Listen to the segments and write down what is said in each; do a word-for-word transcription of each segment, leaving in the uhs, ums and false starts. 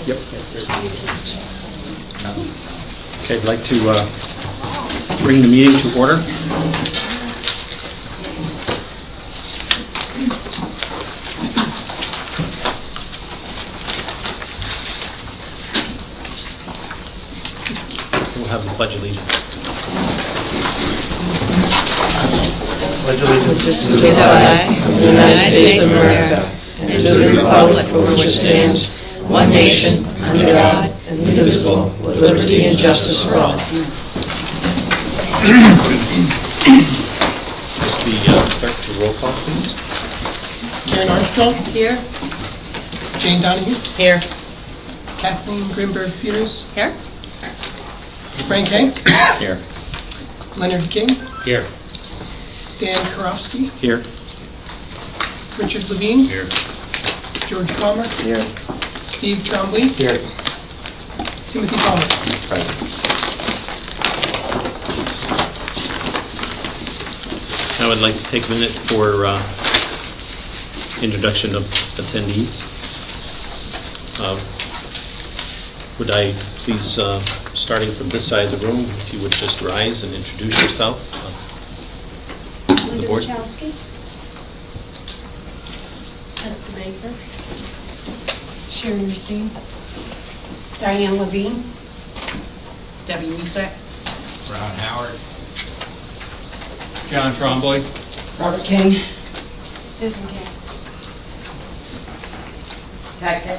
Yep. Okay, I'd like to uh, bring the meeting to order. We'll have the Pledge of Allegiance. Pledge of Allegiance to the flag of the United States of America and to the republic for which it stands, one nation, under God, indivisible, with liberty and justice for all. Let's be, uh, start to roll call, please. Karen Armstrong. Here. Jane Donahue. Here. Kathleen Grimberg Peters. Here. Frank Hank. Here. Leonard King. Here. Dan Karofsky. Here. Richard Levine. Here. George Palmer. Here. Steve Trombley. Here. Timothy Palmer. Present. Now I'd like to take a minute for uh, introduction of attendees. Uh, would I please, uh, starting from this side of the room, if you would just rise and introduce yourself uh, to the board. Wachowski. Esther Baker. Sharon Racine. Diane Levine. Debbie Musek. Ron Howard. John Trombley. Robert King. Susan King. Patrick.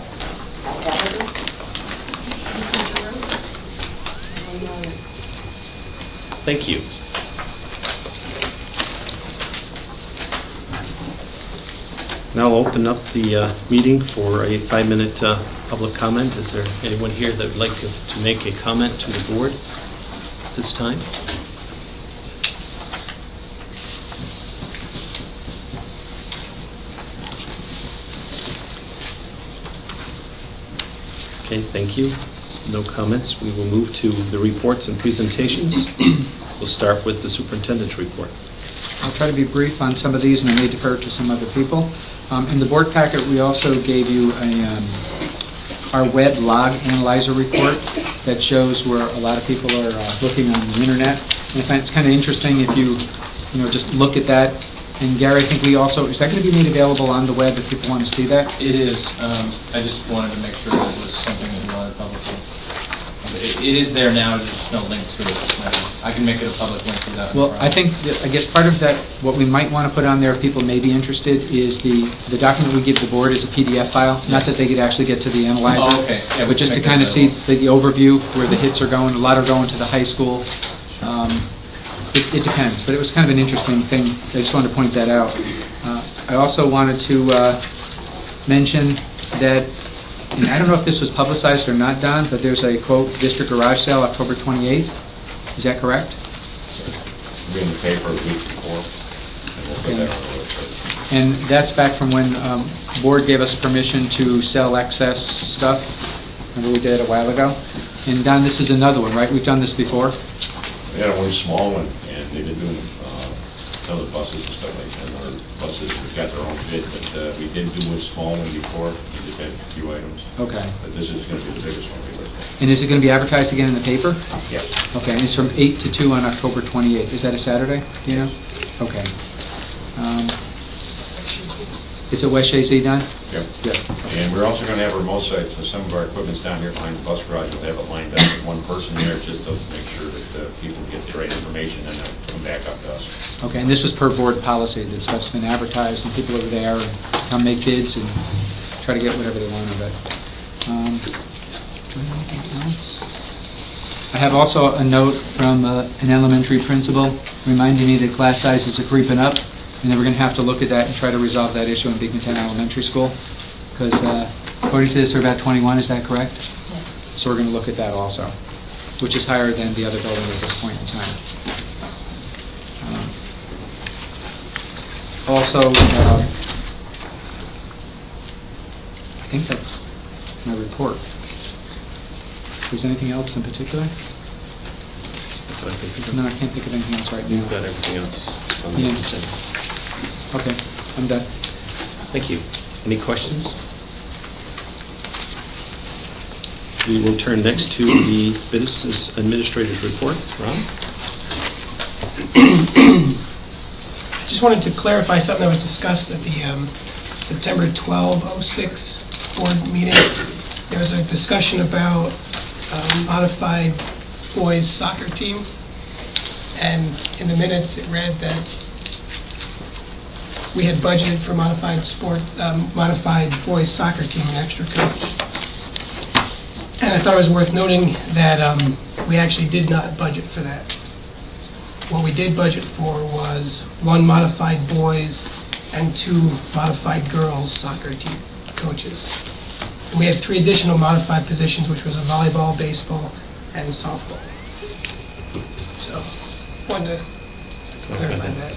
Thank you. Now I'll open up the uh, meeting for a five-minute uh, public comment. Is there anyone here that would like to, to make a comment to the board at this time? Okay, thank you. No comments. We will move to the reports and presentations. We'll start with the superintendent's report. I'll try to be brief on some of these, and I may defer to some other people. Um, in the board packet, we also gave you a, um, our web log analyzer report that shows where a lot of people are uh, looking on the internet. And I find it's kind of interesting if you, you know, just look at that. And Gary, I think we also, is that going to be made available on the web if people want to see that? It is. Um, I just wanted to make sure that it was something that you wanted publicly. It, it is there now. There's just no link to it. I can make it a public link without. Well, I think, that, I guess part of that, what we might want to put on there if people may be interested is the, the document we give the board is a P D F file. Not that they could actually get to the analyzer. Oh, okay. Yeah, but just to kind of see the, the overview where the hits are going. A lot are going to the high school. Um, it, it depends, but it was kind of an interesting thing. I just wanted to point that out. Uh, I also wanted to uh, mention that, and I don't know if this was publicized or not, Don, but there's a, quote, district garage sale October twenty-eighth. Is that correct? Be in the paper a week before, and we'll put that on the website. And that's back from when um, board gave us permission to sell excess stuff. Remember we did it a while ago? And Don, this is another one, right? We've done this before? We had one small one, and they've been doing uh, some of the buses and stuff like that. Our buses have got their own bid, but uh, we did do a small one before. We just had a few items. Okay. But this is going to be the biggest one we worked on. And is it going to be advertised again in the paper? Yes. Okay, and it's from eight to two on October twenty-eighth. Is that a Saturday? Do you know? Okay. Um, it's at West Shazy, Don? Yep. Yep. And we're also going to have remote sites, so some of our equipment's down here behind the bus garage. We'll have it lined up with one person there just to make sure that uh, people get the right information and then come back up to us. Okay, and this was per board policy. This stuff's been advertised and people are there and come make bids and try to get whatever they want of it. Um, anything else? I have also a note from uh, an elementary principal reminding me that class sizes are creeping up, and that we're going to have to look at that and try to resolve that issue in Beacontown Elementary School, because uh, according to this, they're about twenty-one. Is that correct? Yes. So we're going to look at that also, which is higher than the other building at this point in time. Um, also, uh, I think that's my report. Is there anything else in particular? So I think No, I can't think of anything else right now. You've got everything else on the Yeah. agenda. Okay, I'm done. Thank you. Any questions? We will turn next to the Business Administrator's Report. Ron? Just wanted to clarify something that was discussed at the um, September twelfth oh six board meeting. There was a discussion about um, modified boys soccer team, and in the minutes it read that we had budgeted for modified sport, um, modified boys soccer team, an extra coach. And I thought it was worth noting that um, we actually did not budget for that. What we did budget for was one modified boys and two modified girls soccer team coaches. And we had three additional modified positions, which was a volleyball, baseball, and softball. So, wanted to clarify that.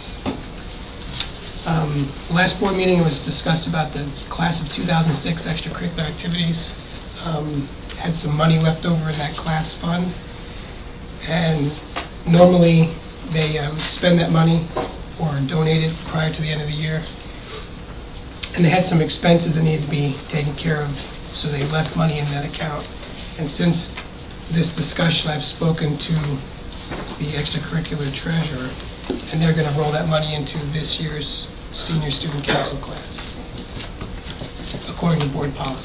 Um, last board meeting was discussed about the class of two thousand six extracurricular activities. Um, had some money left over in that class fund, and normally they um, spend that money or donate it prior to the end of the year. And they had some expenses that needed to be taken care of, so they left money in that account. And since this discussion, I've spoken to the extracurricular treasurer, and they're going to roll that money into this year's senior student council class, according to board policy.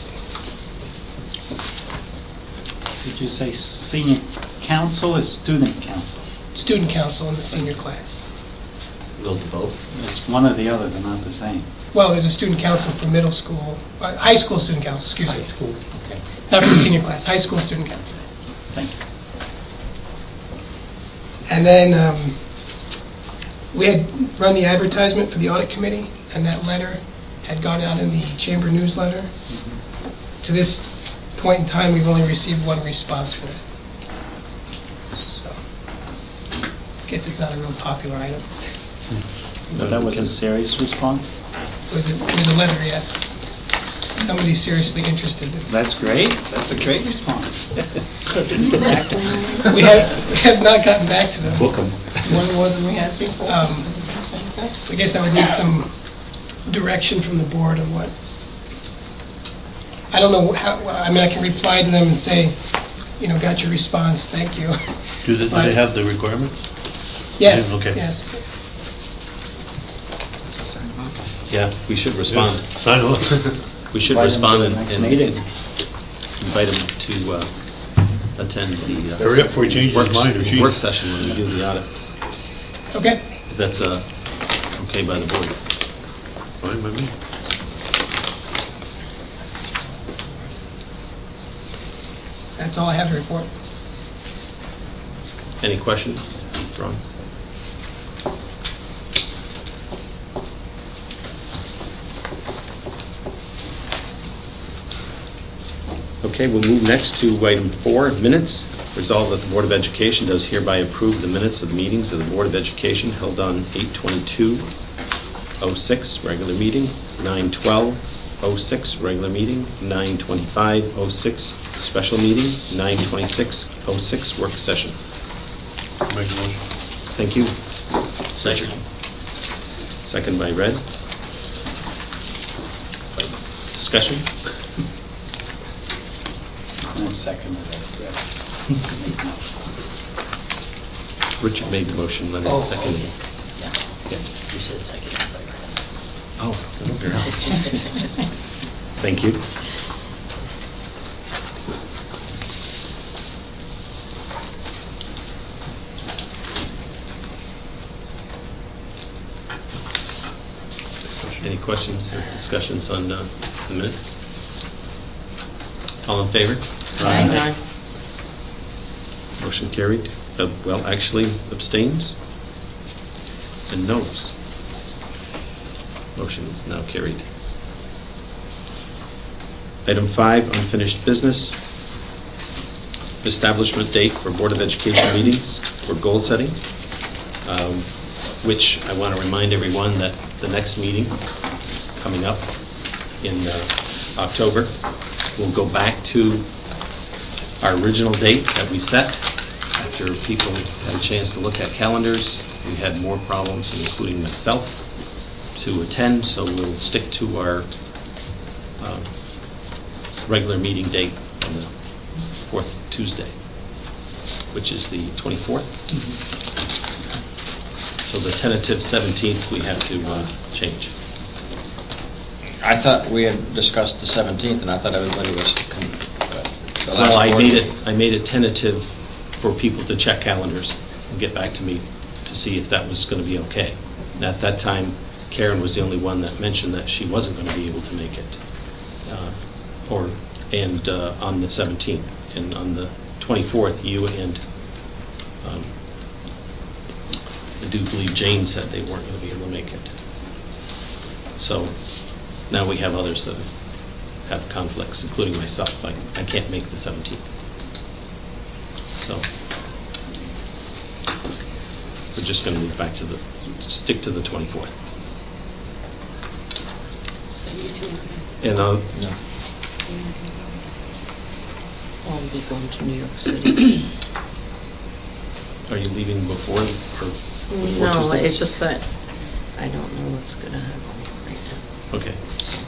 Did you say senior council or student council? Student council in the senior class. Goes to both. It's one or the other, they're not the same. Well, there's a student council for middle school, uh, high school student council, excuse me. High school. Okay. Not for the senior class, high school student council. Thank you. And then um, we had run the advertisement for the audit committee, and that letter had gone out in the chamber newsletter. Mm-hmm. To this point in time, we've only received one response for it. So, I guess it's not a real popular item. But that was a serious response? It was a, it was a letter, yes. Somebody's seriously interested. That's great. That's a great response. we have we have not gotten back to them. Book 'em. One more than we had before. Um, I guess I would need some direction from the board on what. I don't know how. Well, I mean, I can reply to them and say, you know, got your response. Thank you. Do they, do they have the requirements? Yes. Yeah, okay. Yes. Yeah, we should respond. Yes, I know. We should Invite 'em respond to the and next and meeting. invite them to uh, attend the uh, Hurry up before he changes work, his mind or she. work session when we do the audit. Okay. If that's uh, okay by the board. Fine by me. That's all I have to report. Any questions, Ron? Okay, we'll move next to item four, minutes. Resolved that the Board of Education does hereby approve the minutes of the meetings of the Board of Education held on eight twenty-two oh six, regular meeting, nine twelve oh six, regular meeting, nine twenty-five oh six, special meeting, nine twenty-six oh six, work session. Make a motion. Thank you. Second. Second by Red. Discussion? And second of that, Richard made the motion, Leonard Oh, seconded it. Yeah. Yeah. You said second. Oh, okay. Thank you. Any questions or discussions on uh, the minutes? All in favor? Aye. Motion carried. Uh, Well, actually, abstains and noes. Motion is now carried. Item five, unfinished business. Establishment date for Board of Education meetings for goal setting, um, which I want to remind everyone that the next meeting coming up in uh, October, we'll go back to our original date that we set after people had a chance to look at calendars. We had more problems, including myself, to attend, so we'll stick to our uh, regular meeting date on the fourth Tuesday, which is the twenty-fourth. So the tentative seventeenth, we have to uh, change. I thought we had discussed the seventeenth, and I thought everybody was, con- uh, the last Well, I board made it, meeting. I made it tentative for people to check calendars and get back to me to see if that was going to be okay. And at that time, Karen was the only one that mentioned that she wasn't going to be able to make it, uh, or, and uh, on the seventeenth. And on the twenty-fourth, you and um, I do believe Jane said they weren't going to be able to make it. So now we have others that have conflicts, including myself. I, I can't make the seventeenth. So we're just going to move back to the, stick to the twenty-fourth. And I'll, No. I'll be going to New York City. are you leaving before or before No, Tuesday? it's just that I don't know what's going to happen right now. Okay.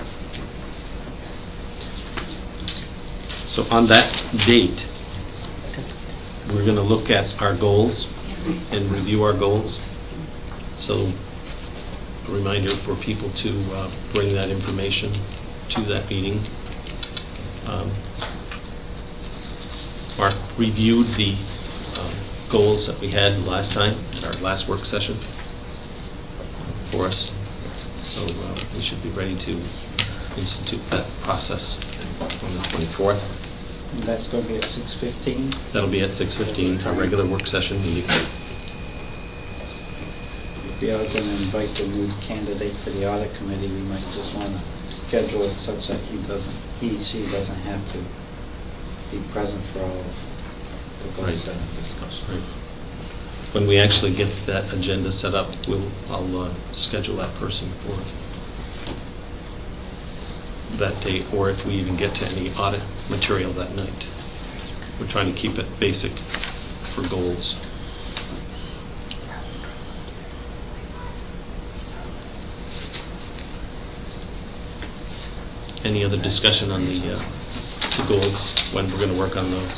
So on that date, we're going to look at our goals and review our goals. So a reminder for people to uh, bring that information to that meeting. Um, Mark reviewed the uh, goals that we had last time at our last work session for us. So uh, we should be ready to institute that process on the twenty-fourth. And that's going to be at six fifteen? That'll be at six fifteen, our regular work session meeting. If we are going to invite the new candidate for the audit committee, we might just want to schedule it such that he doesn't, he, she doesn't have to be present for all of the Right. goals that are discussed. Right. When we actually get that agenda set up, we'll, I'll uh, schedule that person for that date, or if we even get to any audit material that night. We're trying to keep it basic for goals. Any other discussion on the, uh, the goals, when we're going to work on those?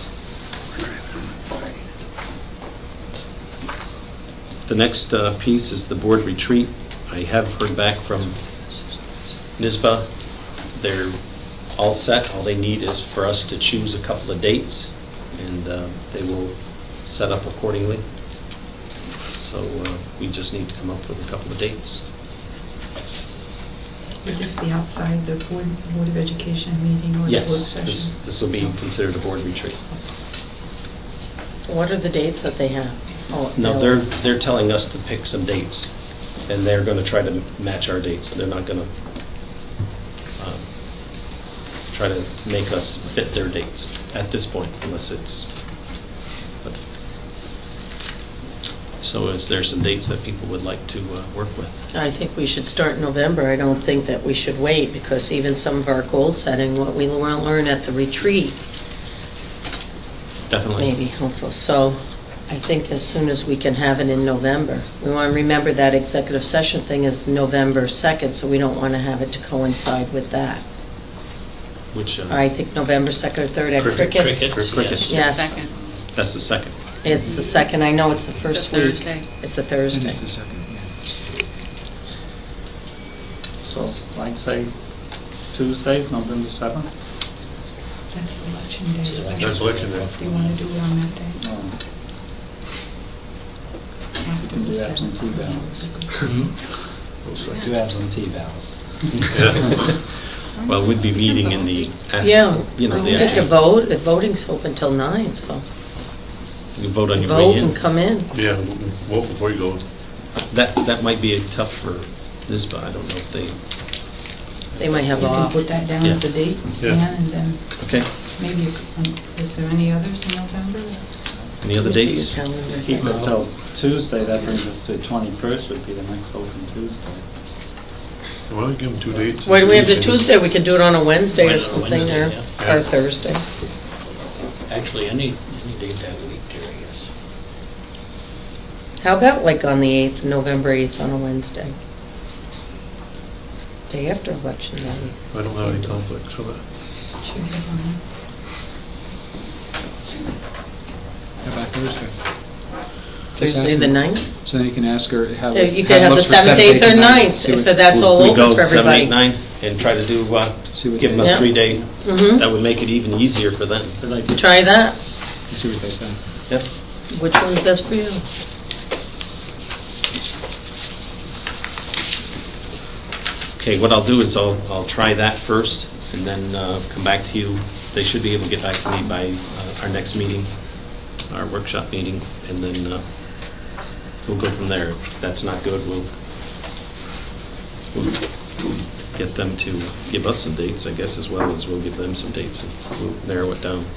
The next uh, piece is the board retreat. I have heard back from N I S B A. They're all set. All they need is for us to choose a couple of dates, and uh, they will set up accordingly. So uh, we just need to come up with a couple of dates. Would this be outside the Board, Board of Education meeting or Yes, the work this, session? this will be considered a board retreat. What are the dates that they have? Oh, No, no. they're, they're telling us to pick some dates, and they're going to try to match our dates. They're not going to um, try to make us fit their dates at this point, unless it's... But, so is there some dates that people would like to uh, work with? I think we should start in November. I don't think that we should wait, because even some of our goal setting, what we will learn at the retreat, Definitely. maybe helpful. So I think as soon as we can have it in November. We want to remember that executive session thing is November second, so we don't want to have it to coincide with that. Which, uh, I think November second or third at Cricket. Cricket. For Cricket. Yes, Second. That's the second. it's the second. I know it's the first It's a week. Thursday. It's a Thursday. It is the second, yeah. So I'd say Tuesday, November seventh? That's election day. Is that- That's election day. Do you want to do it on that day? No. After You can do the absentee seventh. ballots. Do absentee ballots. Well, we'd be meeting in the, after, Yeah, you know, the we get to actual, vote. The voting's open till nine, so you vote on your vote way in. and come in. Yeah, vote before you go. That, that might be tough for N I S B A. I don't know if they, They might have You can off. put that down Yeah. as a date, Yeah. yeah, and then okay. maybe, you could- um, is there any others in November? Any other Let me see dates? your calendar. Keep it till Tuesday, that brings us to twenty-first would be the next open Tuesday. Why don't we give them two dates? Why do we have the Tuesday? We could do it on a Wednesday or Why not something, or, Wednesday, or yeah. Thursday. Actually, any, any date that week, I guess. How about like on the eighth, November eighth on a Wednesday? Day after election day. I don't have any conflicts with it. Should be fine. Thursday. Thursday the ninth? So then you can ask her how. So you how could it have looks the for seventh, eighth, or ninth, See what- so that's We- all we open go for everybody. seven, eight, nine, and try to do, uh, See what give them they- a Yeah. three-day, Mm-hmm. that would make it even easier for them. Try that. See what they say. Yep. Which one's best for you? Okay, what I'll do is I'll, I'll try that first, and then uh, come back to you. They should be able to get back to me by uh, our next meeting, our workshop meeting, and then uh, we'll go from there. If that's not good, we'll, we'll get them to give us some dates, I guess, as well as we'll give them some dates, and we'll narrow it down.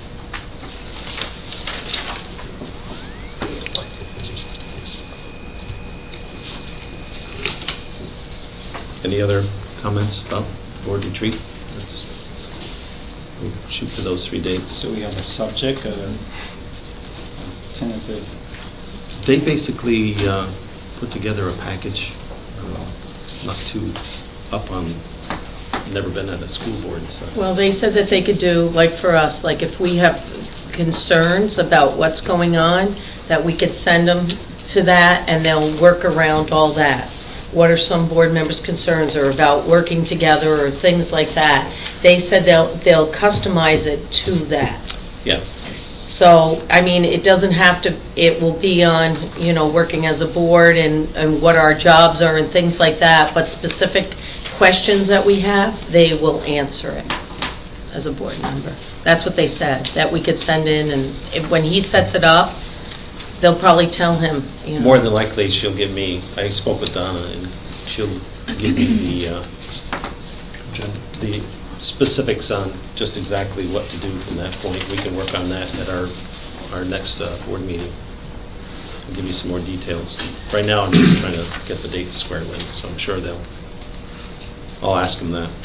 Any other comments about board retreat? Let's we'll shoot for those three dates. Do we have a subject, a tentative? They basically uh, put together a package, uh, not too up on, never been at a school board, so. Well, they said that they could do, like for us, like if we have concerns about what's going on, that we could send them to that and they'll work around all that. What are some board members' concerns, or about working together, or things like that. They said they'll they'll customize it to that. Yeah. So, I mean, it doesn't have to, it will be on, you know, working as a board and, and what our jobs are and things like that, but specific questions that we have, they will answer it as a board member. That's what they said, that we could send in, and if, when he sets it up, they'll probably tell him, you know. More than likely, she'll give me, I spoke with Donna, and she'll give me the, uh, the specifics on just exactly what to do from that point. We can work on that at our, our next uh, board meeting. I'll give you some more details. Right now, I'm just trying to get the dates squared away, so I'm sure they'll, I'll ask them that.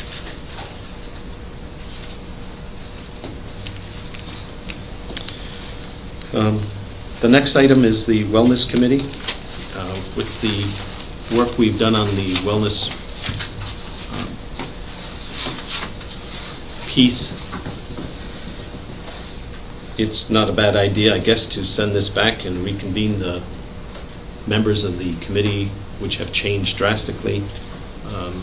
Um, The next item is the Wellness Committee. Uh, With the work we've done on the wellness um, piece, it's not a bad idea, I guess, to send this back and reconvene the members of the committee, which have changed drastically. Um,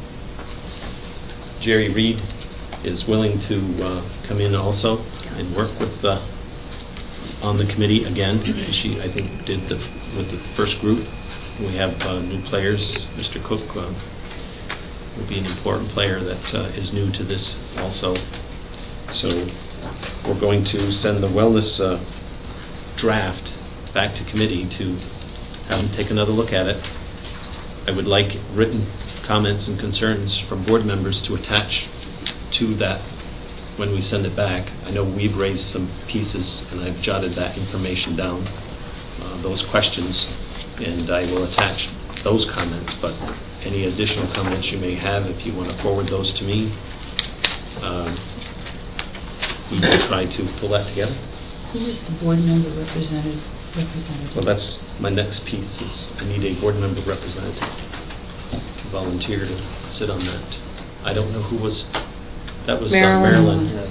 Jerry Reed is willing to uh, come in also and work with the on the committee again. She, I think, did the, with the first group. We have uh, new players. Mister Cook uh, will be an important player that uh, is new to this also. So we're going to send the wellness uh, draft back to committee to have them take another look at it. I would like written comments and concerns from board members to attach to that when we send it back. I know we've raised some pieces, and I've jotted that information down, uh, those questions, and I will attach those comments, but any additional comments you may have, if you want to forward those to me, um, we will try to pull that together. Who is the board member represented, representative? Well, that's my next piece, is I need a board member representative to volunteer to sit on that. I don't know who was, that was uh, Marilyn. Marilyn.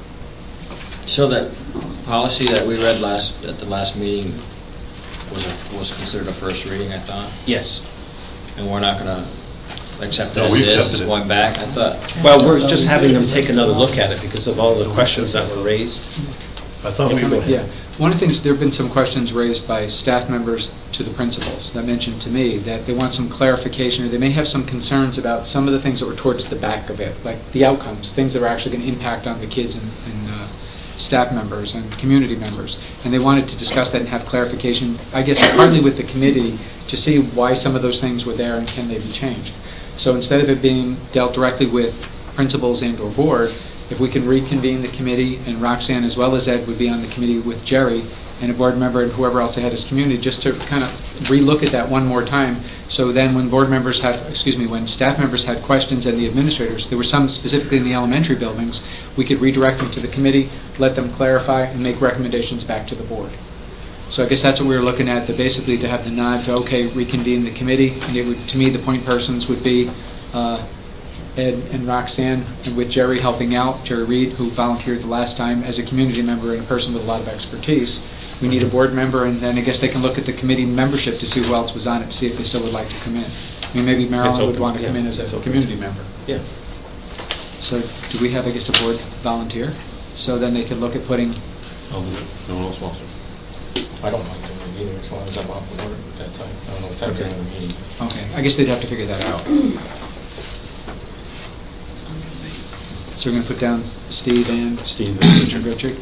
So that policy that we read last, at the last meeting was a, was considered a first reading, I thought? Yes. And we're not gonna accept it No, as we is, accepted it. going back, I thought? Well, we're just having them take another look at it because of all the questions that were raised. I thought we were. Yeah. One of the things, there have been some questions raised by staff members to the principals that mentioned to me that they want some clarification, or they may have some concerns about some of the things that were towards the back of it, like the outcomes, things that are actually going to impact on the kids and, and uh, staff members and community members. And they wanted to discuss that and have clarification, I guess, partly with the committee to see why some of those things were there and can they be changed. So instead of it being dealt directly with principals and or board, if we can reconvene the committee, and Roxanne as well as Ed would be on the committee with Jerry and a board member and whoever else they had as community, just to kind of relook at that one more time. So then when board members had, excuse me, when staff members had questions and the administrators, there were some specifically in the elementary buildings, we could redirect them to the committee, let them clarify, and make recommendations back to the board. So I guess that's what we were looking at, that basically to have the nod to, okay, reconvene the committee, and it would, to me, the point persons would be uh, Ed and Roxanne, and with Jerry helping out, Jerry Reed, who volunteered the last time as a community member and a person with a lot of expertise, we need a board member, and then I guess they can look at the committee membership to see who else was on it, to see if they still would like to come in. I mean, maybe Marilyn would open, want to come yeah, in as a it's open. community member. Yeah. So do we have, I guess, a board volunteer? So then they could look at putting, I'll do it. No one else wants to. I don't mind doing the meeting as long as I'm off the work at that time. I don't know if that's Okay. during the meeting. okay, I guess they'd have to figure that out. So we're going to put down Steve and Steve and Richard.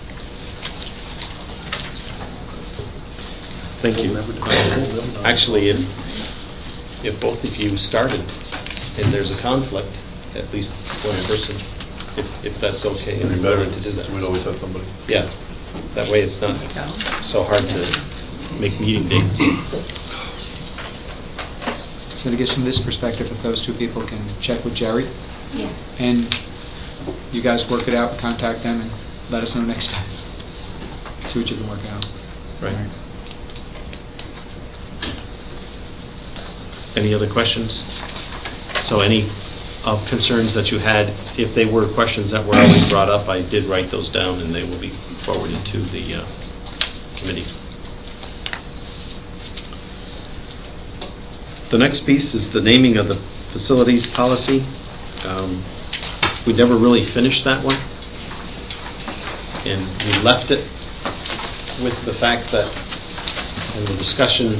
Thank you. Uh, Actually, if, if both of you started and there's a conflict, at least one person, if, if that's okay, and It'd be you're better willing to do that. We'd always have somebody. Yeah, that way it's not so hard to make meeting dates. So I guess from this perspective, if those two people can check with Jerry, Yes. and you guys work it out, contact them, and let us know next time. See what you can work out. Right. Any other questions? So any of concerns that you had, if they were questions that were already brought up, I did write those down, and they will be forwarded to the uh, committee. The next piece is the naming of the facilities policy. Um, we never really finished that one, and we left it with the fact that in the discussion,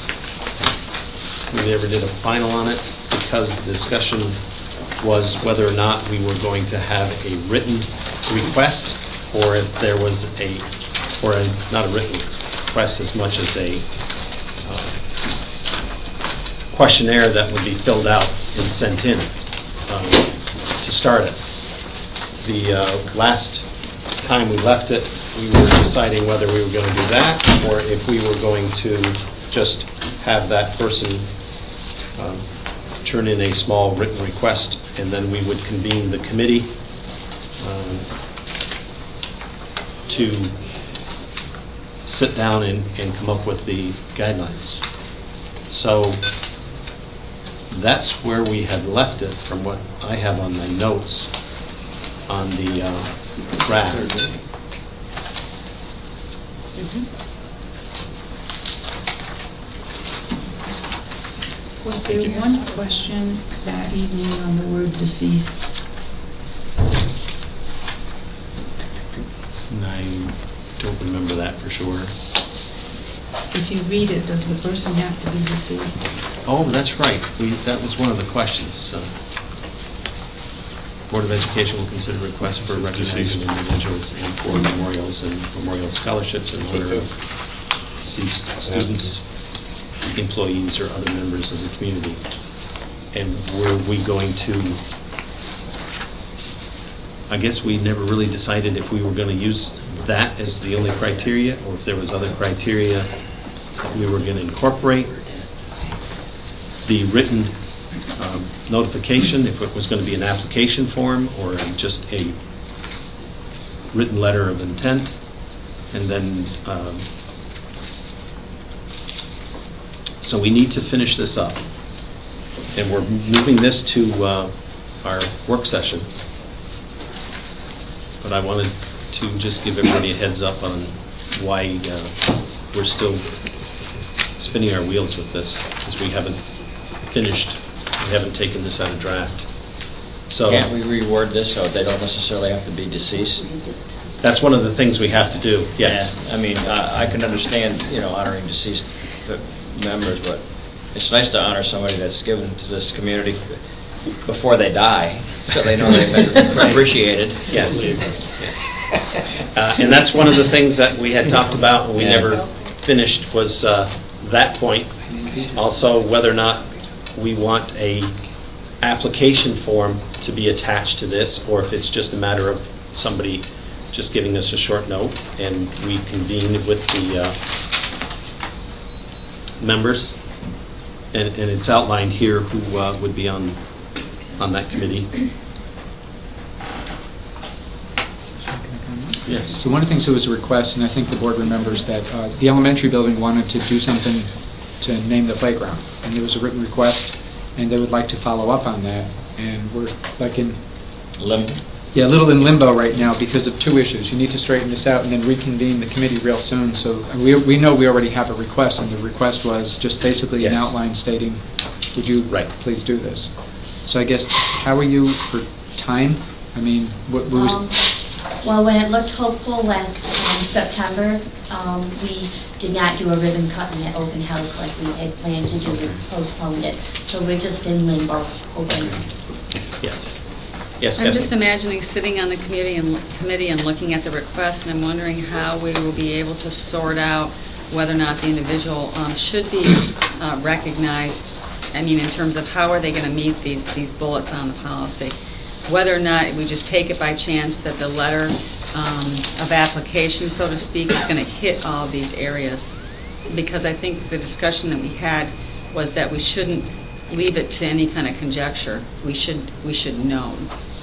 we never did a final on it because the discussion was whether or not we were going to have a written request, or if there was a, or a, not a written request as much as a uh, questionnaire that would be filled out and sent in um, to start it. The uh, last time we left it, we were deciding whether we were going to do that or if we were going to just have that person um, turn in a small written request, and then we would convene the committee um, to sit down and, and come up with the guidelines. So that's where we had left it from what I have on my notes on the uh, draft. Was there one question that evening on the word deceased? And I don't remember that for sure. If you read it, does the person have to be deceased? Oh, that's right. We, that was one of the questions. Uh, Board of Education will consider requests for recognizing individuals and for memorials and memorial scholarships in honor of deceased students, employees, or other members of the community. And were we going to, I guess we never really decided if we were going to use that as the only criteria, or if there was other criteria that we were going to incorporate. The written um, notification, if it was going to be an application form or just a written letter of intent, and then um, so we need to finish this up, and we're moving this to uh, our work session, but I wanted to just give everybody a heads up on why uh, we're still spinning our wheels with this, because we haven't finished, we haven't taken this out of draft. So Can't we reword this so they don't necessarily have to be deceased? that's one of the things we have to do, yes. Yeah, I mean, I I can understand, you know, honoring deceased members, but it's nice to honor somebody that's given to this community before they die, so they know they've been appreciated. Yes. Uh, and that's one of the things that we had talked about and we Yeah. never finished was uh, that point. Also, whether or not we want a application form to be attached to this, or if it's just a matter of somebody just giving us a short note and we convene with the uh, members, and, and it's outlined here who uh, would be on on that committee. Yes. So one of the things that was a request, and I think the board remembers that uh, the elementary building wanted to do something to name the playground, and there was a written request, and they would like to follow up on that, and we're like in Limp. Yeah, a little in limbo right now because of two issues. You need to straighten this out and then reconvene the committee real soon. So uh, we we know we already have a request, and the request was just basically an Yes. outline stating, would you Right. please do this? So I guess, how are you for time? I mean, what what was... Um, Well, when it looked hopeful last um, September, um, we did not do a ribbon cut in that open house like we had planned to do. We postponed it. So we're just in limbo, hoping. Yes. Yes, I'm Kathleen? just imagining sitting on the committee and, committee and looking at the request, and I'm wondering how we will be able to sort out whether or not the individual um, should be uh, recognized. I mean, in terms of how are they going to meet these, these bullets on the policy. Whether or not we just take it by chance that the letter um, of application, so to speak, is going to hit all these areas. Because I think the discussion that we had was that we shouldn't leave it to any kind of conjecture. We should we should know.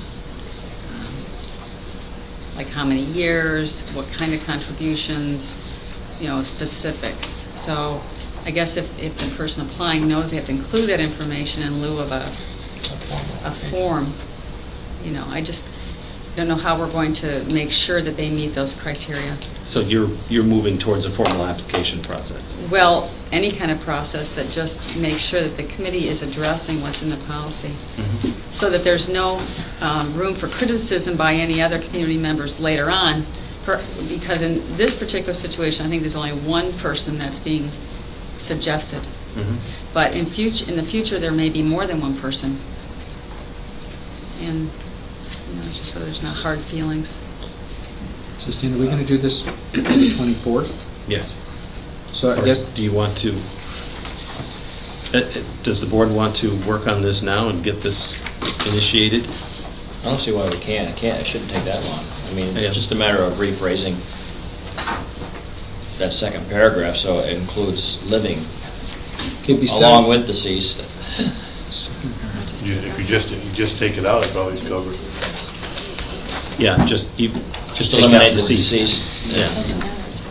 Um, like how many years, what kind of contributions, you know, specifics. So I guess if, if the person applying knows they have to include that information in lieu of a, a form, you know, I just don't know how we're going to make sure that they meet those criteria. So you're, you're moving towards a formal application process? Well, any kind of process that just makes sure that the committee is addressing what's in the policy, Mm-hmm. so that there's no um, room for criticism by any other community members later on, for, because in this particular situation, I think there's only one person that's being suggested. Mm-hmm. But in future, in the future, there may be more than one person. And, you know, just so there's not hard feelings. So, Stan, are we going to do this on the twenty-fourth? Yes. So I Or guess... do you want to, uh, uh, does the board want to work on this now and get this initiated? I don't see why we can't. It can't, it shouldn't take that long. I mean, Yeah. it's just a matter of rephrasing that second paragraph so it includes living Could be along said- with deceased. You- If you just, if you just take it out, it's always covered. Yeah, just, you, Just take out eliminate the deceased. deceased. Yeah.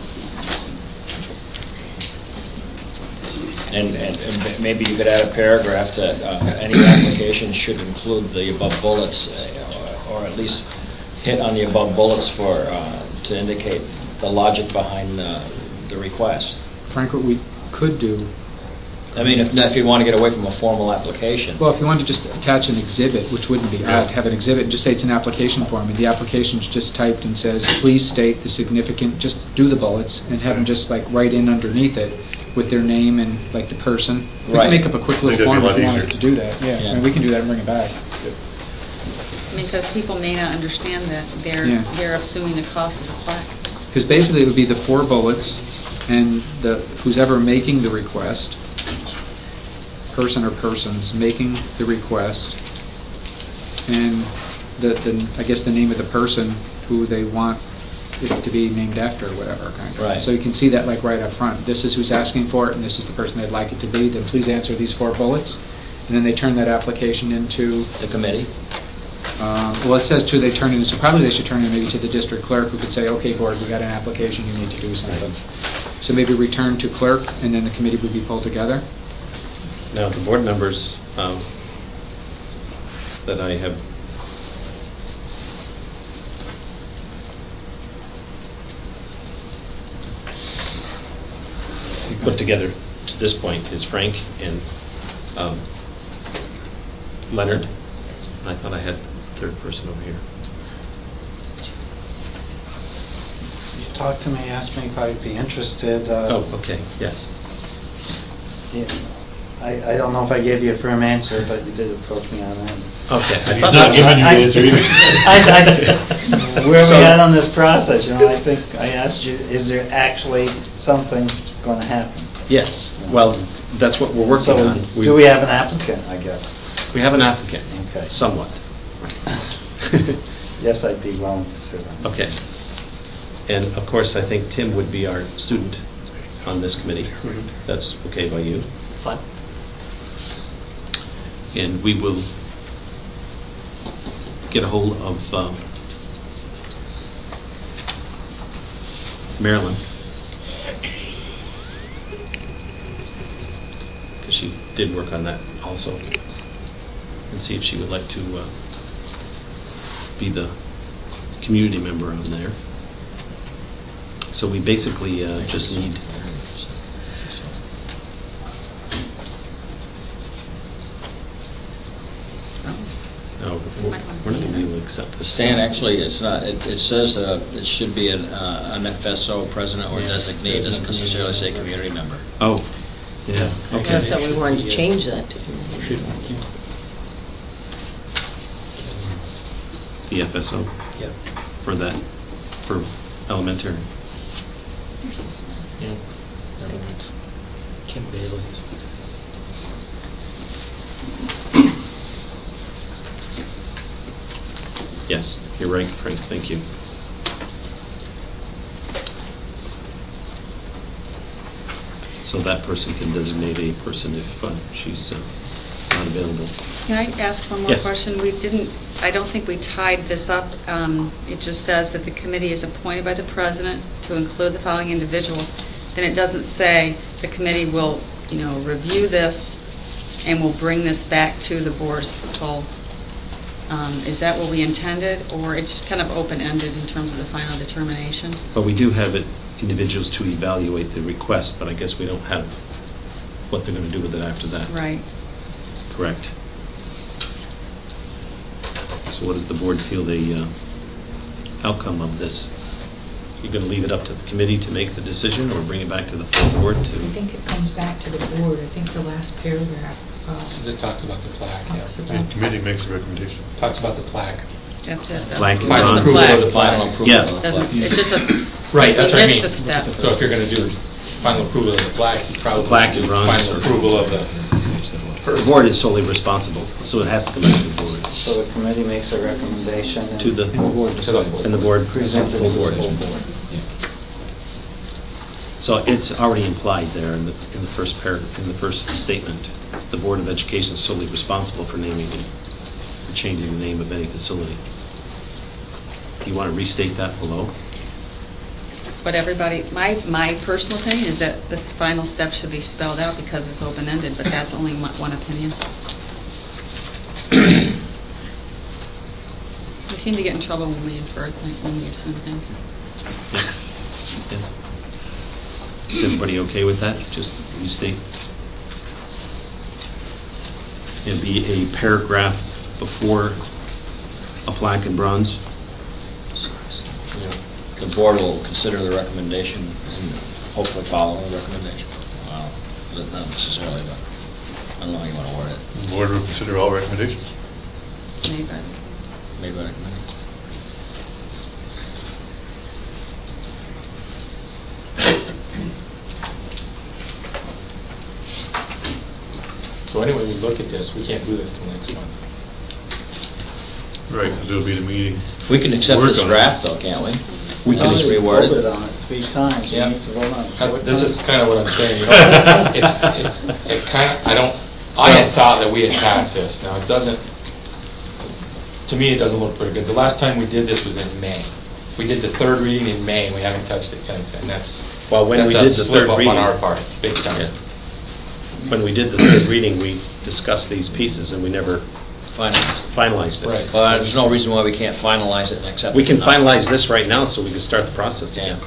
And, and, and maybe you could add a paragraph that uh, any application should include the above bullets, uh, or, or at least hit on the above bullets for, uh, to indicate the logic behind uh, the request. Frank, what we could do... I mean, if, if you want to get away from a formal application. Well, if you want to just attach an exhibit, which wouldn't be odd, have an exhibit and just say it's an application form, and the application's just typed and says, please state the significant, just do the bullets, and have them just like write in underneath it with their name and like the person. We Right. can make up a quick I little think that'd form be a if lot you wanted easier. to do that, yeah. Yeah. I mean, we can do that and bring it back. I mean, because people may not understand that they're Yeah. they're assuming the cost of the plaque. Because basically it would be the four bullets, and the who's ever making the request, person or persons making the request, and the, the I guess the name of the person who they want it to be named after, or whatever kind of. Right. So you can see that like right up front. This is who's asking for it, and this is the person they'd like it to be. Then please answer these four bullets, and then they turn that application into. The committee? Um, well, it says too they turn it. So probably they should turn it maybe to the district clerk, who could say, okay, board, we got an application, you need to do something. So maybe return to clerk, and then the committee would be pulled together. Now, the board members um, that I have put together to this point is Frank and um, Leonard. I thought I had a third person over here. You talked to me, asked me if I'd be interested. uh, Oh, okay, yes. yeah. I, I don't know if I gave you a firm answer, but you did approach me on that. Okay. I He's thought not that- giving you the I- answer either. I, I, where we So- at on this process, you know, I think I asked you, is there actually something going to happen? Yes, well, that's what we're working So, on. do we have an applicant, I guess? We have an applicant, Okay. somewhat. Yes, I'd be willing to sit on. Okay. And of course, I think Tim would be our student on this committee. That's okay by you? Fine. And we will get a hold of um, Marilyn, because she did work on that also, and see if she would like to uh, be the community member on there. So we basically uh, just need, no, we're we're not going to be able to accept this. Stan, actually, it's not, it, it says, uh, it should be an, uh, an F S O president or designee, it doesn't necessarily say community member. Oh, yeah, okay. I thought we wanted to change that to The F S O? Yep. For that, for elementary. Yeah. Kim Bailey. Yes, you're right, Frank, thank you. So that person can designate a person if uh, she's uh, not available. Can I ask one more Yes. question? We didn't, I don't think we tied this up. Um, It just says that the committee is appointed by the president to include the following individuals. Then it doesn't say the committee will, you know, review this and will bring this back to the board's full. Um, Is that what we intended, or it's kind of open-ended in terms of the final determination? But we do have it, individuals to evaluate the request, but I guess we don't have what they're going to do with it after that. Right. Correct. So what does the board feel the uh, outcome of this? You're going to leave it up to the committee to make the decision, or bring it back to the full board to? I think it comes back to the board. I think the last paragraph uh, It talks about the plaque, yeah. talks The about... committee makes a recommendation. Talks about the plaque. That's it. That's Plaque the is on. plaque. Approval of the final approval Yes. of the Doesn't- plaque. It's just a... Right, that's what I it's mean. a step. So if you're gonna do final approval of the plaque, you probably Plaque do is Ron's. final approval of the... The board is solely responsible, so it has to come back to the board. So the committee makes a recommendation and... To the- and the board To the- decides. And the board Presents presents it the to full the board. full board. So it's already implied there in the, in the first par, in the first statement. The Board of Education is solely responsible for naming and for changing the name of any facility. Do you want to restate that below? But everybody, my, my personal opinion is that the final step should be spelled out because it's open-ended, but that's only my- one opinion. We seem to get in trouble when we infer, things, when we assume things. Yeah. Yeah. Is everybody okay with that? Just restate. It'd be a paragraph before a plaque in bronze. The board will consider the recommendation and hopefully follow the recommendation. Well, not necessarily, but I don't know how you want to word it. The board will consider all recommendations. Made by, Made by the committee. So anyway, we look at this, we can't do this till next month. Right, because it'll be the meeting. We can accept Work this on it. draft though, can't we? We can just Already reword voted it. on it three times, you Yeah. need to vote on it. Uh, four This is times. kind of what I'm saying, you know, it, it, it kind of, I don't, I had thought that we had passed this, now it doesn't, to me, it doesn't look pretty good. The last time we did this was in May. We did the third reading in May, and we haven't touched it since, and that's, Well, when we that's did a the third slip up reading. on our part, big time. Yeah. When we did the third reading, we discussed these pieces and we never Finalize. finalized it. Right. Well, there's no reason why we can't finalize it and accept it. We can tonight. finalize this right now so we can start the process. Yeah.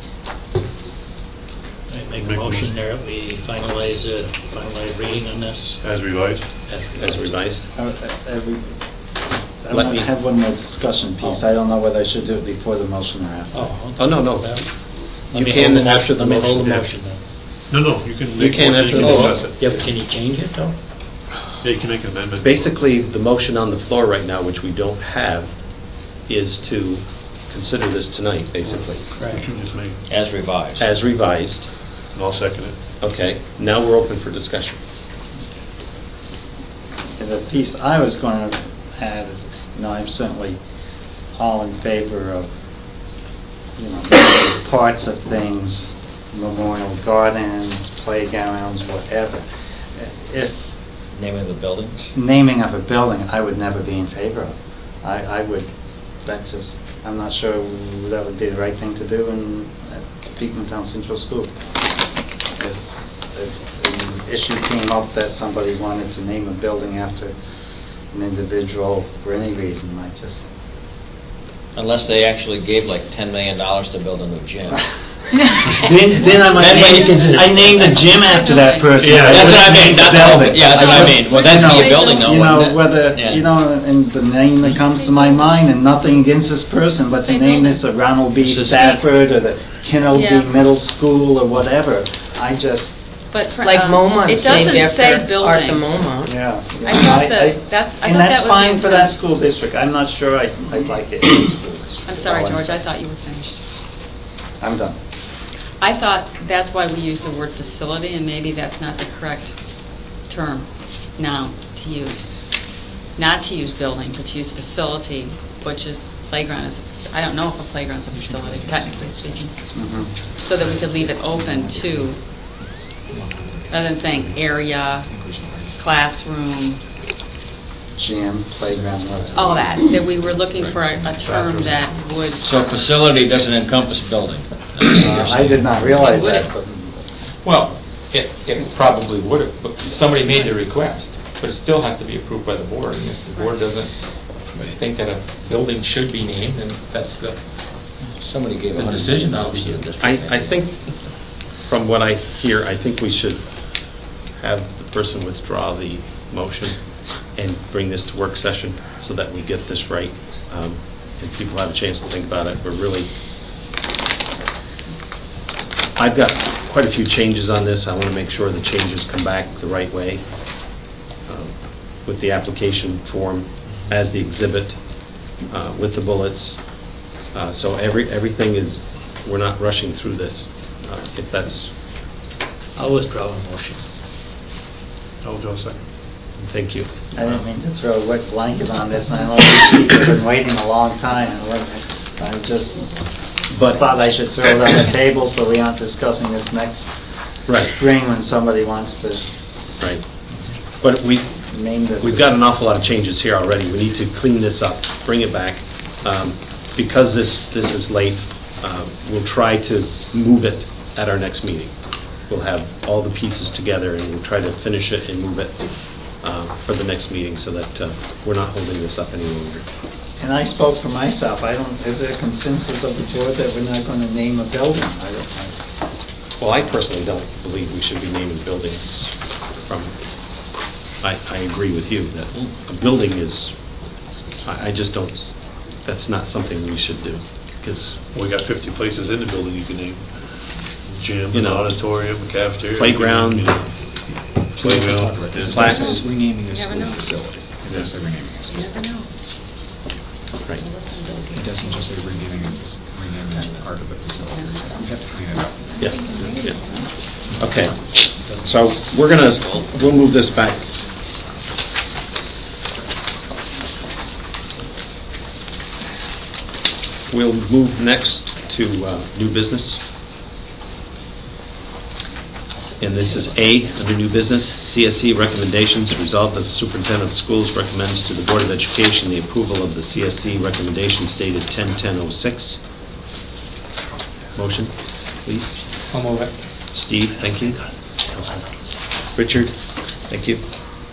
I make Make a a motion motion. there, that we finalize, uh, finalize reading on this. As revised. As revised. Uh, uh, every- I Let want me- to have one more discussion piece. I don't know whether I should do it before the motion or after. Oh, Oh, no, no. Let You me can hold the after the Let me hold the motion. motion then. No, no, you can You make can one, after you can the- discuss it. Yeah, but can you change it though? Yeah, you can make an amendment. Basically, the motion on the floor right now, which we don't have, is to consider this tonight, basically, Which you just made. As revised. as revised. And I'll second it. Okay, now we're open for discussion. The piece I was going to add is, you know, I'm certainly all in favor of, you know, parts of things, memorial gardens, playgrounds, whatever. If Naming the buildings. naming of a building, I would never be in favor of. I, I would, that's just, I'm not sure that would be the right thing to do in at Peakmantown Central School. If, if an issue came up that somebody wanted to name a building after an individual for any reason, I just, Unless they actually gave like ten million dollars to build a new gym. Then, then I might Then name, maybe- I named the gym after that person. Yeah, that's what I mean, that's all, Building. yeah, that's what I mean. Well, that'd be a building though, You know, wouldn't it? whether, Yeah. you know, and the name that comes to my mind, and nothing against this person, but the name is the Ronald B. Stafford, or the Kennel B. Yeah. Middle School, or whatever. I just, But for, Like um, Momont's it doesn't named say after building. Arthur Momont. yeah. I thought that, that's, I And thought that's that was. fine for the- that school district. I'm not sure I, I'd like it. I'm sorry, George, I thought you were finished. I'm done. I thought that's why we use the word facility, and maybe that's not the correct term now to use. Not to use building, but to use facility, which is playground. Is, I don't know if a playground's a facility, technically speaking. Mm-hmm. So that we could leave it open to, rather than saying area, classroom, Gym, playground, whatever. all that, that we were looking for a, a term that would. So facility doesn't encompass building. Uh, I did not realize that, but Well, it, it probably would have, but somebody made the request, but it still has to be approved by the board, and if the board doesn't think that a building should be named, then that's the, Somebody gave the a hundred decision million of dollars to the the district. I, I think, from what I hear, I think we should have the person withdraw the motion and bring this to work session so that we get this right, um, and people have a chance to think about it. We're really, I've got quite a few changes on this. I want to make sure the changes come back the right way, um, with the application form as the exhibit, uh, with the bullets. Uh, so every everything is, we're not rushing through this. Uh, if that's, I'll withdraw the motion. I'll go second. thank you. I didn't mean to throw a wet blanket on this, and I know these people have been waiting a long time, and look, I just But thought I should throw it on the table so we aren't discussing this next right, spring when somebody wants to right. But we name this. we've got an awful lot of changes here already. We need to clean this up, bring it back. Um, because this this is late, uh, we'll try to move it at our next meeting. We'll have all the pieces together, and we'll try to finish it and move it uh, for the next meeting so that uh, we're not holding this up any longer. And I spoke for myself. I don't, is there a consensus of the board that we're not going to name a building? I don't, I, Well, I personally don't believe we should be naming buildings from, I, I agree with you that a building is, I, I just don't, that's not something we should do, because, We got fifty places in the building you can name. Gym, You know, auditorium, cafeteria. playground, you know, Playground. plaques, Renaming a You never school know. facility. It does say renaming a You school. never know. right. It doesn't just say renaming, renaming part of the facility. We have to clean it up. Yeah, yeah. Okay, so we're gonna, we'll move this back. We'll move next to uh, new business. And this is A, under new business, C S E recommendations. Resolved that the superintendent of schools recommends to the Board of Education the approval of the C S E recommendations dated ten ten oh six. Motion, please. I'll move it. Steve, thank you. Richard, thank you.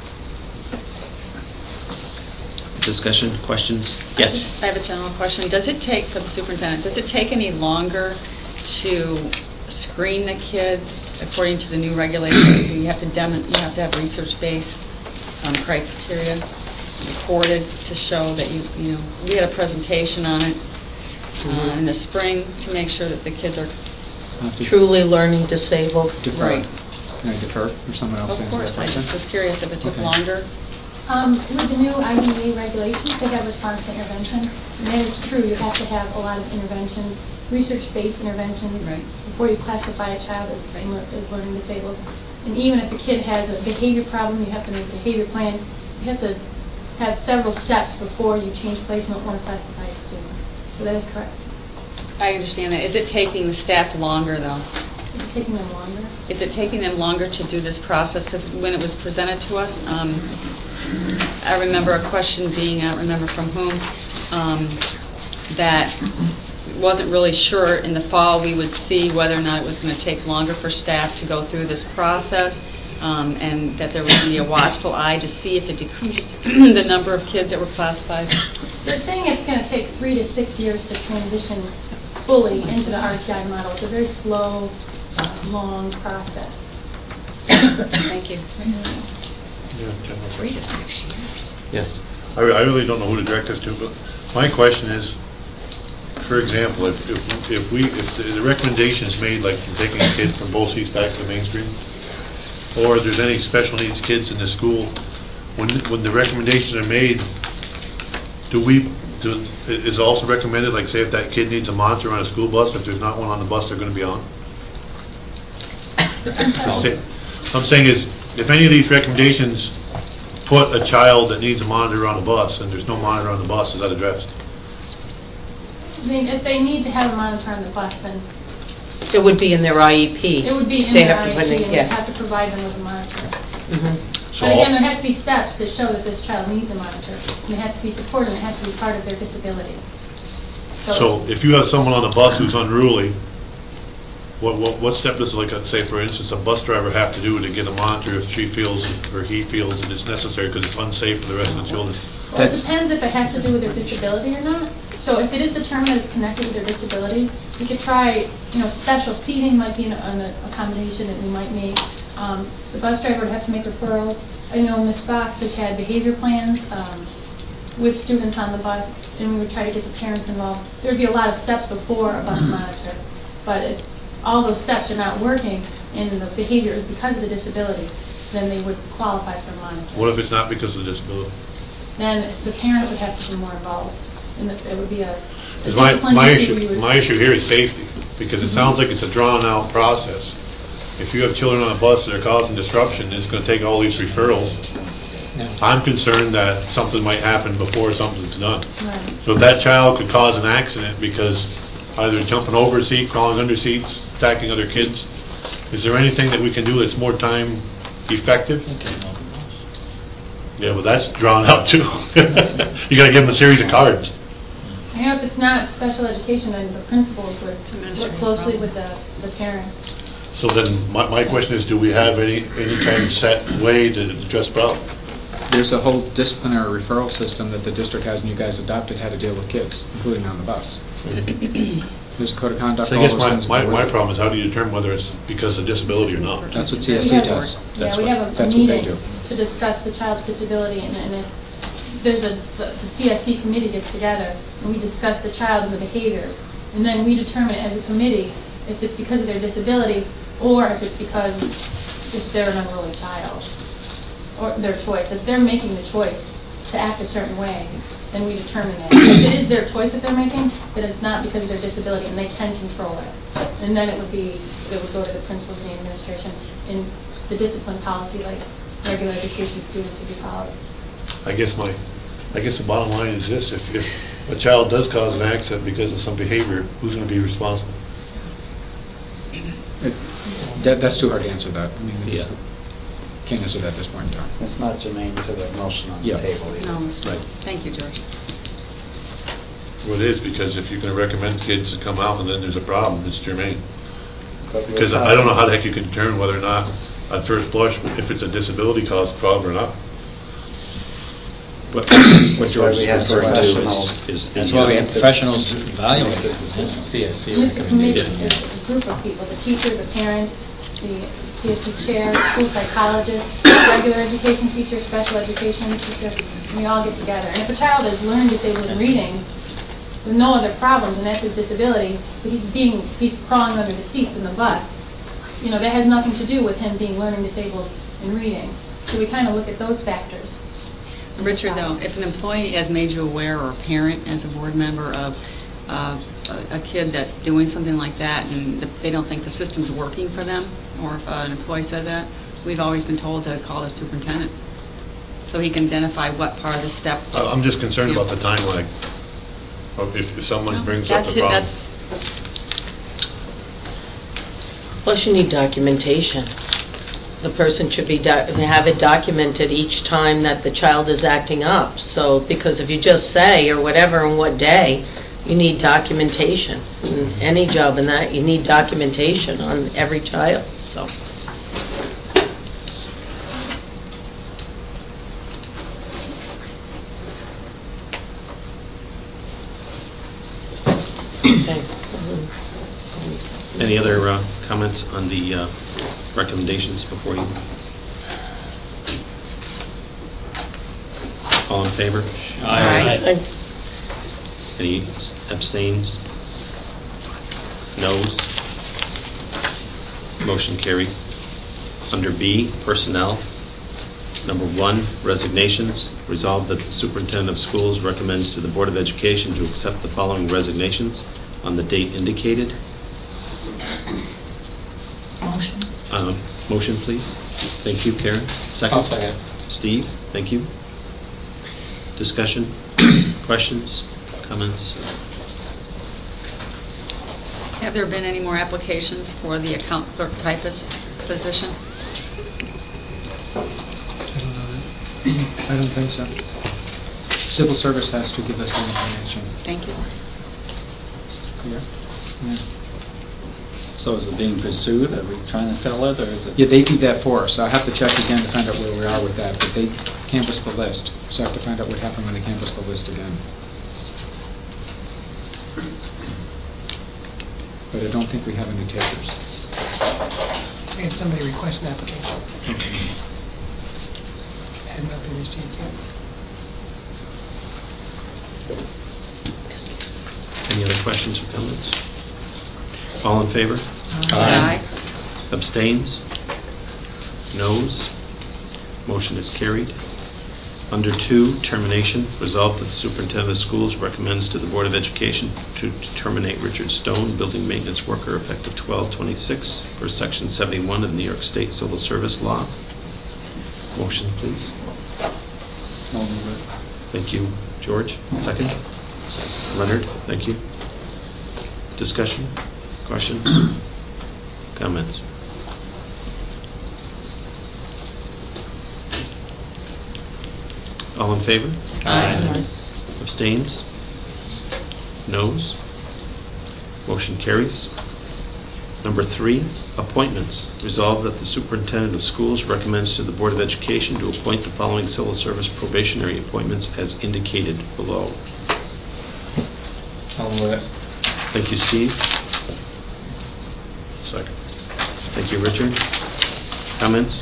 Discussion, questions? Yes. I have a general question. Does it take, for the superintendent, does it take any longer to screen the kids according to the new regulations? You have to dem, you have to have research-based um, criteria recorded to show that you, you know, we had a presentation on it uh, in the spring to make sure that the kids are, Truly learning disabled. Defer. Can I defer, or someone else of answer course, that I question? just was curious if it took Okay. longer. Um, with the new I D E A regulations, they have response to intervention. And that is true, you have to have a lot of intervention, research-based intervention Right. before you classify a child as, as learning disabled. And even if a kid has a behavior problem, you have to make a behavior plan. You have to have several steps before you change placement or classify a student. So that is correct. I understand that. Is it taking the staff longer, though? Is it taking them longer? Is it taking them longer to do this process? Because when it was presented to us, um, I remember a question being, I don't remember from whom, um, that wasn't really sure in the fall we would see whether or not it was going to take longer for staff to go through this process. um, and that there would be a watchful eye to see if it decreased the number of kids that were classified. They're saying it's going to take three to six years to transition fully into the R T I model. It's a very slow, uh, long process. Thank you. Three to six years. Yes. I, re- I really don't know who to direct this to, but my question is, for example, if, if, if we, if the the recommendation is made, like from taking a kid from both seats back to the mainstream, or if there's any special needs kids in the school, when, when the recommendations are made, do we, do, is it also recommended, like say if that kid needs a monitor on a school bus, if there's not one on the bus they're gonna be on? I'm say- I'm saying is, if any of these recommendations put a child that needs a monitor on a bus and there's no monitor on the bus, is that addressed? I mean, if they need to have a monitor on the bus, then It would be in their I E P. it would be in They their have to I E P, put it- and yeah. they have to provide them with a monitor. Mhm. So But again, all- there has to be steps to show that this child needs a monitor, and it has to be supported, and it has to be part of their disability. So if you have someone on the bus who's unruly, what, what, what step does, like, let's say, for instance, a bus driver have to do to get a monitor if she feels, or he feels that it's necessary because it's unsafe for the rest of the children? Well, it depends if it has to do with their disability or not. So if it is determined that it's connected with their disability, we could try, you know, special seating might be an, an accommodation that we might make. Um, the bus driver would have to make referrals. I know Miz Fox has had behavior plans um, with students on the bus, and we would try to get the parents involved. There would be a lot of steps before a bus monitor, but if all those steps are not working and the behavior is because of the disability, then they would qualify for a monitor. What if it's not because of the disability? Then the parents would have to be more involved, and the- it would be a... a 'Cause my, discipline my issue we issue, would- my issue here is safety, because it sounds like it's a drawn-out process. If you have children on a bus that are causing disruption, it's gonna take all these referrals. I'm concerned that something might happen before something's done. Right. So that child could cause an accident because either jumping over a seat, crawling under seats, attacking other kids. Is there anything that we can do that's more time effective? Yeah, but that's drawn out too. You gotta give them a series of cards. You know, if it's not special education, then the principals would work closely with the, the parents. So then, my, my question is, do we have any, any kind of set way to address problems? There's a whole disciplinary referral system that the district has, and you guys adopted how to deal with kids, including on the bus. There's a code of conduct. So I guess all my, those my, things. my problem is how do you determine whether it's because of disability or not? That's what We C S C have- does. Yeah, That's we what- have a- a that's what they meeting do. to discuss the child's disability, and, and if there's a, the the C S C committee gets together, and we discuss the child and the behavior, and then we determine as a committee if it's because of their disability, or if it's because if they're an unruly child, or their choice. If they're making the choice to act a certain way, then we determine that. If it is their choice that they're making, then it's not because of their disability, and they can control it. And then it would be, it would go to the principals and the administration, and the discipline policy, like regular education students would be followed. I guess my, I guess the bottom line is this, if, if a child does cause an accident because of some behavior, who's gonna be responsible? It- That, that's too hard to answer that. I mean, we Yeah. can't answer that at this point in time. It's not germane to the motion on Yeah. the table either. No, it's- Right. thank you, George. Well, it is, because if you're gonna recommend kids to come out and then there's a problem, it's germane. But we're Because I don't know how the talking- heck you can determine whether or not, at first blush, if it's a disability caused problem or not. What That's what why George we is have referring to professionals. is, is That's the, why we have uh, professionals evaluate it. C S C And it's a committee, recommendation. it's a group of people, the teacher, the parent, the C S C chair, school psychologist, regular education teacher, special education teacher, and we all get together. And if a child is learning disabled in reading, with no other problems, and that's his disability, but he's being, he's crawling under the seats in the bus, you know, that has nothing to do with him being learning disabled in reading. So we kind of look at those factors. Richard, though, if an employee has made you aware, or a parent as a board member, of uh, a a kid that's doing something like that and they don't think the system's working for them, or if uh, an employee said that, we've always been told to call the superintendent, so he can identify what part of the step. I- I'm just concerned about the time lag. Of If, if someone brings up That's the it, problem. that's- Plus you need documentation. The person should be, doc- have it documented each time that the child is acting up. So, because if you just say, or whatever, on what day, you need documentation. In any job in that, you need documentation on every child, so. Any other uh, comments on the uh, recommendations before you? All in favor? Aye. Any abstains? Noes? Motion carried. Under B, personnel. Number one, resignations. Resolved that the superintendent of schools recommends to the Board of Education to accept the following resignations on the date indicated. Motion. Um, motion, please. Thank you, Karen. Second. I'll second. Steve, thank you. Discussion, questions, comments? Have there been any more applications for the account clerk typist position? I don't know that. I don't think so. Civil service has to give us the information. Thank you. Yeah. Yeah. So is it being pursued? Are we trying to fill it, or is it? Yeah, they do that for us. So I have to check again to find out where we are with that, but they canvass the list. So I have to find out what happened when they canvass the list again. But I don't think we have any takers. We had somebody request an application. Had not been received yet. Any other questions or comments? All in favor? Aye. Abstains? Noes? Motion is carried. Under two, termination. Resolved that the superintendent of schools recommends to the Board of Education to terminate Richard Stone, building maintenance worker, effective twelve twenty-six per Section seventy-one of the New York State Civil Service Law. Motion, please. I'll move it. Thank you. George, second. Leonard, thank you. Discussion, questions, comments? All in favor? Aye. Abstains? Noes? Motion carries. Number three, appointments. Resolved that the superintendent of schools recommends to the Board of Education to appoint the following civil service probationary appointments as indicated below. I'll move it. Thank you, Steve. Second. Thank you, Richard. Comments?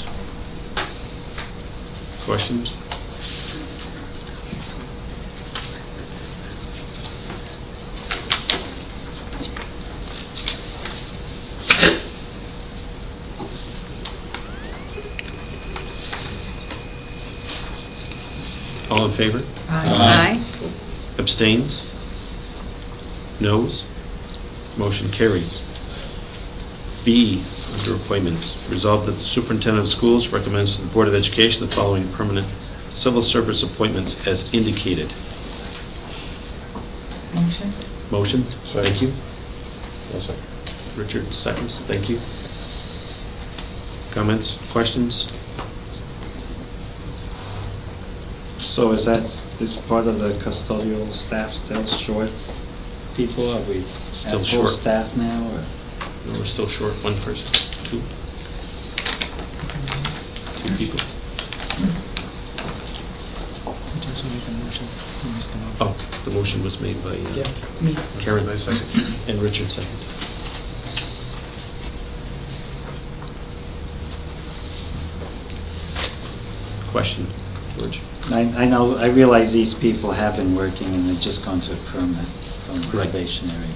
Questions? All in favor? Aye. Abstains? Noes? Motion carries. B, under appointments. Resolved that the superintendent of schools recommends to the Board of Education the following permanent civil service appointments as indicated. Motion. Motion? Second. Thank you. I'll second. Richard, seconds. Thank you. Comments, questions? So is that, is part of the custodial staff still short people? Are we Still at short. full staff now, or? No, we're still short one person. Two? Two people. Just make a motion. You missed the motion. Oh, the motion was made by uh, Me. Karen, I second, and Richard second. Question, George? I, I know, I realize these people have been working and they're just going to permanent from Right. probationary.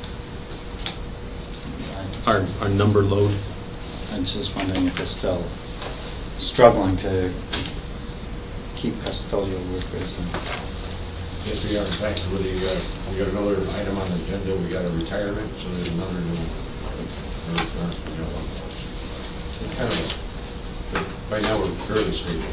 Our, our number load? I'm just wondering if they're still struggling to keep custodial workers and. Yes, we are. In fact, with the, uh, we got another item on the agenda. We got a retirement, so there's another new, another, uh, you know, one. So kind of, a- right now, we're fairly stable.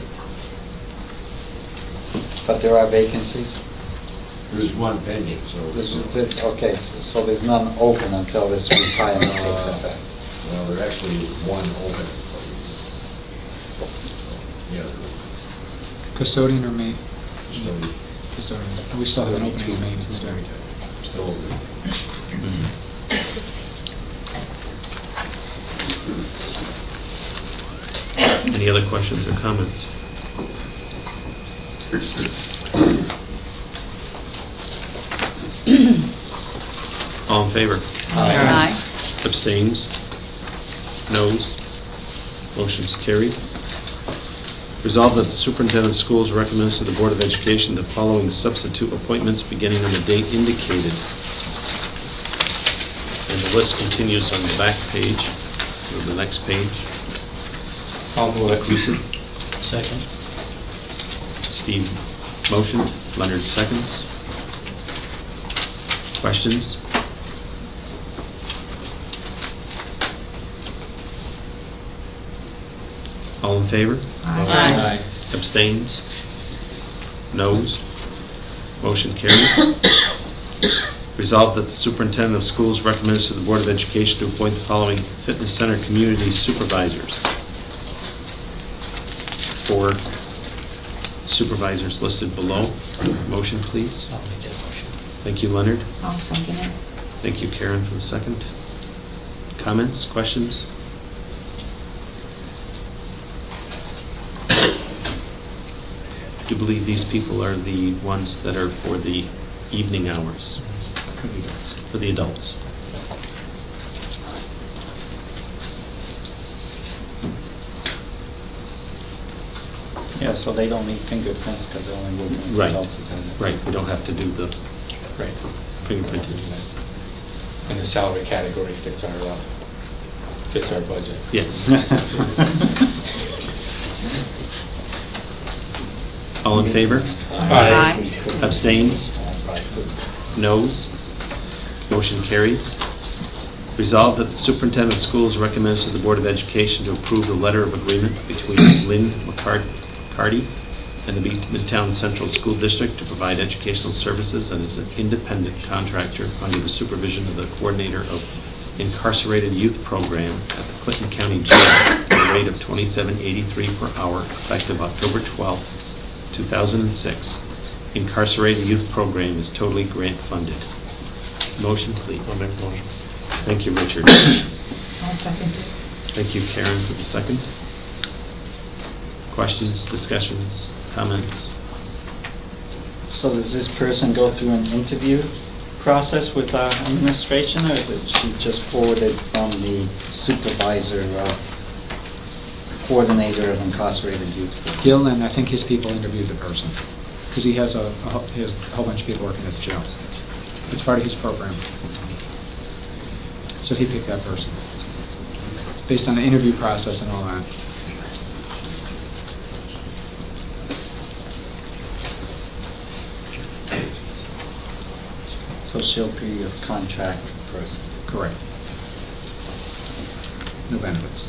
But there are vacancies? There's one pending, so. This is, this, okay, so there's none open until this retirement takes Uh, effect? Well, there actually is one open. Yeah, Custodian or maid? so Custodian. We still have an opening in maid custodian. still open. Any other questions or comments? All in favor? Aye. Abstains? Abstains? Noes? Motion's carried. Resolved that the superintendent of schools recommends to the Board of Education the following substitute appointments beginning on the date indicated. And the list continues on the back page, or the next page. I'll move it. Gleason? Second. Steve motions, Leonard seconds. Questions? All in favor? Aye. Abstains? Noes? Motion carries. Resolved that the superintendent of schools recommends to the Board of Education to appoint the following fitness center community supervisors. Four supervisors listed below. Motion, please. I'll make that motion. Thank you, Leonard. I'll second it. Thank you, Karen, for the second. Comments, questions? Do you believe these people are the ones that are for the evening hours? For the adults. Yeah, so they don't need fingerprints because they're only working with Right. adults. isn't it? Right, we don't have to do the Right. fingerprinting. And the salary category fits our, uh, fits our budget. Yes. All in favor? Aye. Abstains? Noes? Motion carries. Resolved that the superintendent of schools recommends to the Board of Education to approve the letter of agreement between Lynn McCarty and the Midtown Central School District to provide educational services and as an independent contractor under the supervision of the coordinator of incarcerated youth program at the Clinton County Jail at a rate of twenty-seven eighty-three per hour effective October twelfth, two thousand six. Incarcerated youth program is totally grant funded. Motion, please. I'll make the motion. Thank you, Richard. I'll second it. Thank you, Karen, for the second. Questions, discussions, comments? So does this person go through an interview process with our administration, or is it she just forwarded from the supervisor, uh, coordinator of incarcerated youth? Gil and I think his people interviewed the person, because he has a, a whole- he has a whole bunch of people working at the jail. It's part of his program. So he picked that person, based on the interview process and all that. So she'll be a contract person. Correct. No benefits.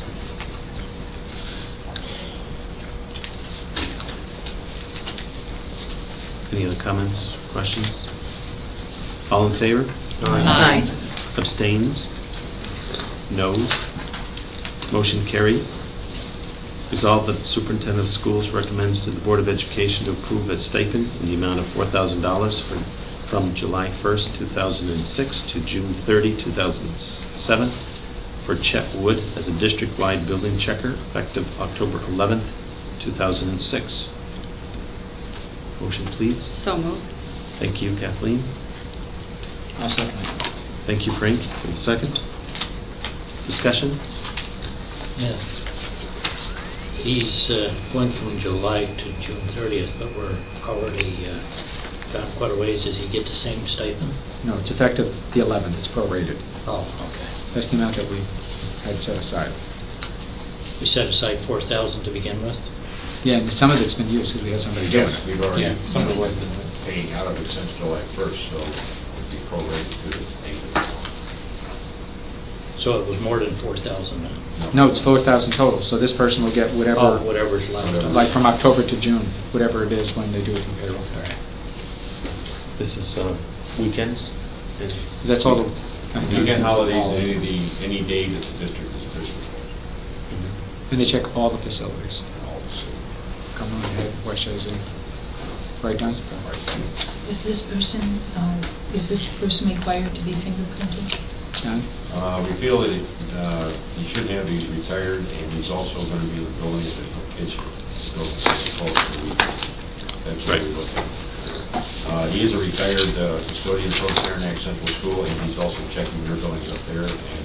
Any other comments, questions? All in favor? Aye. Abstains? Noes? Motion carried. Resolved that the superintendent of schools recommends to the Board of Education to approve a stipend in the amount of four thousand dollars for, from July first, two thousand six to June thirtieth, two thousand seven for Chet Wood as a district-wide building checker effective October eleventh, two thousand six. Motion, please. So moved. Thank you, Kathleen. I'll second it. Thank you, Frank, for the second. Discussion? Yes. He's uh, going from July to June thirtieth, but we're already uh, gone quite a ways. Does he get the same stipend? No, it's effective the eleventh, it's prorated. Oh, okay. That's the amount that we had set aside. We set aside four thousand to begin with? Yeah, and some of it's been used because we had somebody doing Yes, it. we've already, Yeah, some of it was been paying out of it since July first, so it'd be prorated to the end of the month. So it was more than four thousand then? No, it's four thousand total, so this person will get Oh, whatever, whatever's left. Whatever. like from October to June, whatever it is when they do it in payroll. This is uh, weekends? That's all the... Weekend holidays, any, the, any day that the district is officially And they check all the facilities. closed. Cumberland Head, West Hazen, right, Don? Is this person, uh, is this person required to be fingerprinted? Don? Uh, we feel that, it, uh, he should have, he's retired, and he's also gonna be in the building if there's no kids still close to the weekends. That's what we're looking at. Uh, he is a retired, uh, custodian from Saranac Central School, and he's also checking their buildings up there, and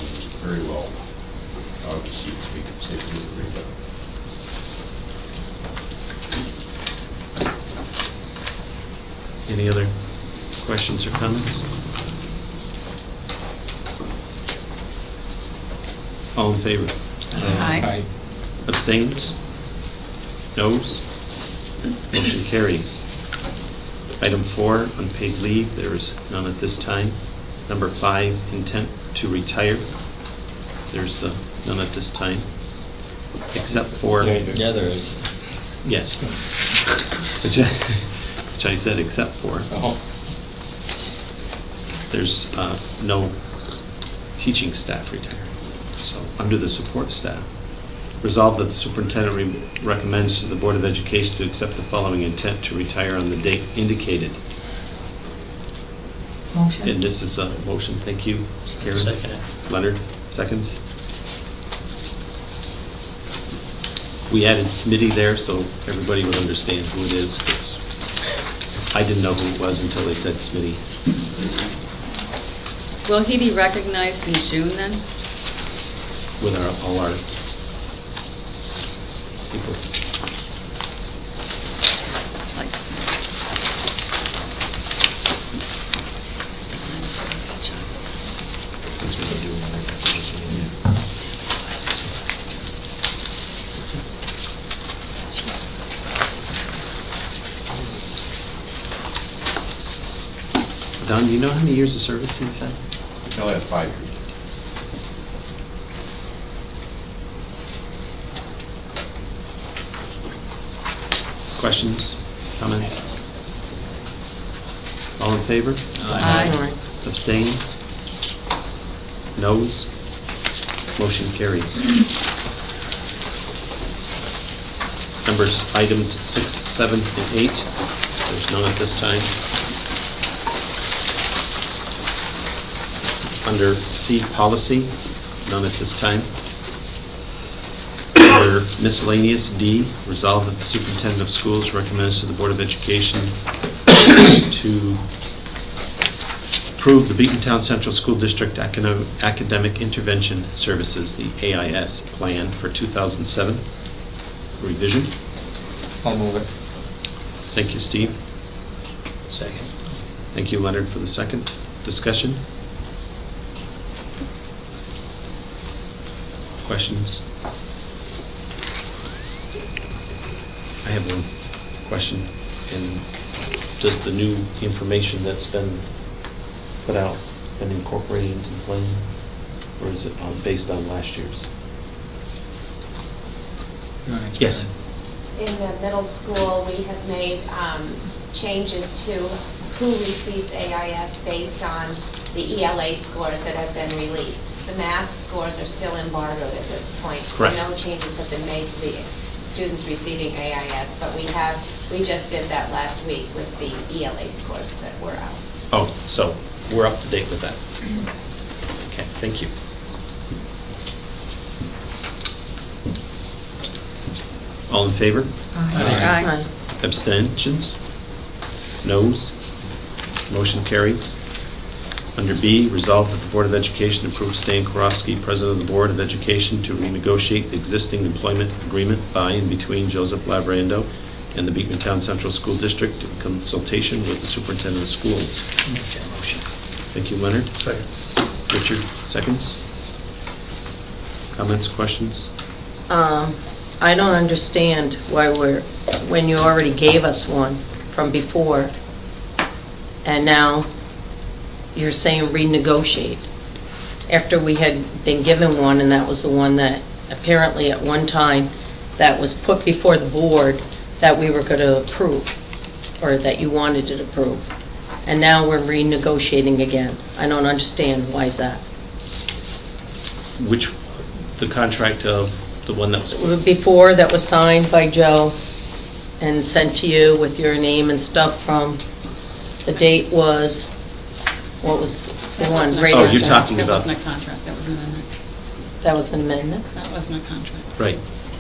very well out of the seats, we could safely agree with. Any other questions or comments? All in favor? Aye. Abstains? Noes? Motion carries. Item four, unpaid leave, there is none at this time. Number five, intent to retire, there's uh, none at this time, except for... Yeah, there is. Yes. Which I, which I said except for. Oh. There's uh, no teaching staff retiring. So, under the support staff, resolved that the superintendent re- recommends to the Board of Education to accept the following intent to retire on the date indicated. Motion. And this is a motion, thank you, Karen. Second it. Leonard, seconds. We added Smitty there so everybody would understand who it is. 'Cause I didn't know who it was until they said Smitty. Will he be recognized in June then? With our, all our people. Like, That's what they do in our recognition. Don, do you know how many years of service he's had? We only have five years. Questions, comments? All in favor? Aye. Abstain? Noes? Motion carries. Numbers, items six, seven, and eight, there's none at this time. Under C, policy, none at this time. Under miscellaneous, D, resolve that the superintendent of schools recommends to the Board of Education to approve the Beatontown Central School District Academic, Academic Intervention Services, the A I S plan for two thousand seven revision. I'll move it. Thank you, Steve. Second. Thank you, Leonard, for the second. Discussion? Questions? I have one question. And does the new information that's been put out been incorporated into the plan? Or is it um, based on last year's? Yes. In the middle school, we have made um, changes to who receives A I S based on the E L A scores that have been released. The math scores are still embargoed at this point. Correct. No changes have been made to the students receiving A I S, but we have, we just did that last week with the E L A scores that were out. Oh, so we're up to date with that. Okay, thank you. All in favor? Aye. Aye. Abstentions? Noes? Motion carries. Under B, resolved that the Board of Education approves Stan Karofsky, President of the Board of Education, to renegotiate the existing employment agreement by and between Joseph Labrando and the Beatontown Central School District in consultation with the Superintendent of Schools. Make that motion. Thank you, Leonard. Second. Richard, seconds. Comments, questions? Um, I don't understand why we're, when you already gave us one from before, and now you're saying renegotiate, after we had been given one, and that was the one that apparently at one time that was put before the board that we were going to approve, or that you wanted to approve. And now we're renegotiating again. I don't understand, why is that? Which, the contract of the one that was... Before, that was signed by Joe and sent to you with your name and stuff from, the date was, what was the one? right Oh, after? you're talking That about... wasn't a contract, that was an amendment. That was an amendment? That wasn't a contract. Right.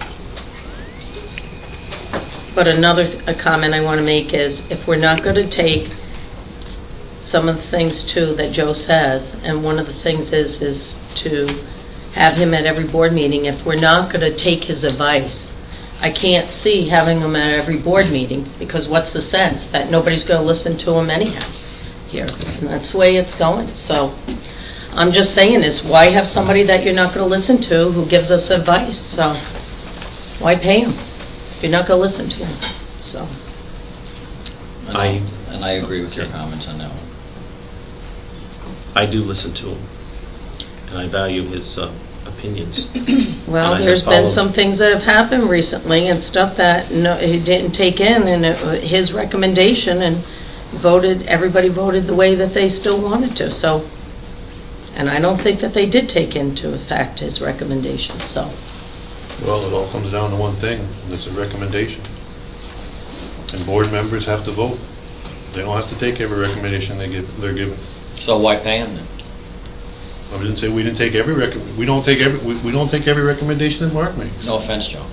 But another a comment I want to make is, if we're not going to take some of the things too that Joe says, and one of the things is, is to have him at every board meeting. If we're not going to take his advice, I can't see having him at every board meeting, because what's the sense? That nobody's going to listen to him anyhow here, and that's the way it's going. So I'm just saying is, why have somebody that you're not going to listen to who gives us advice? So why pay him if you're not going to listen to him? So. And I, and I agree with your comments on that one. I do listen to him, and I value his uh, opinions. Well, And I there's have been followed- some things that have happened recently and stuff that no, he didn't take in, and it, wa- his recommendation, and voted, everybody voted the way that they still wanted to, so. And I don't think that they did take into effect his recommendation, so. Well, it all comes down to one thing, and it's a recommendation. And board members have to vote. They don't have to take every recommendation they give, they're given. So why pay them then? I didn't say we didn't take every rec, we don't take every, we, we don't take every recommendation that Mark makes. No offense, Joe.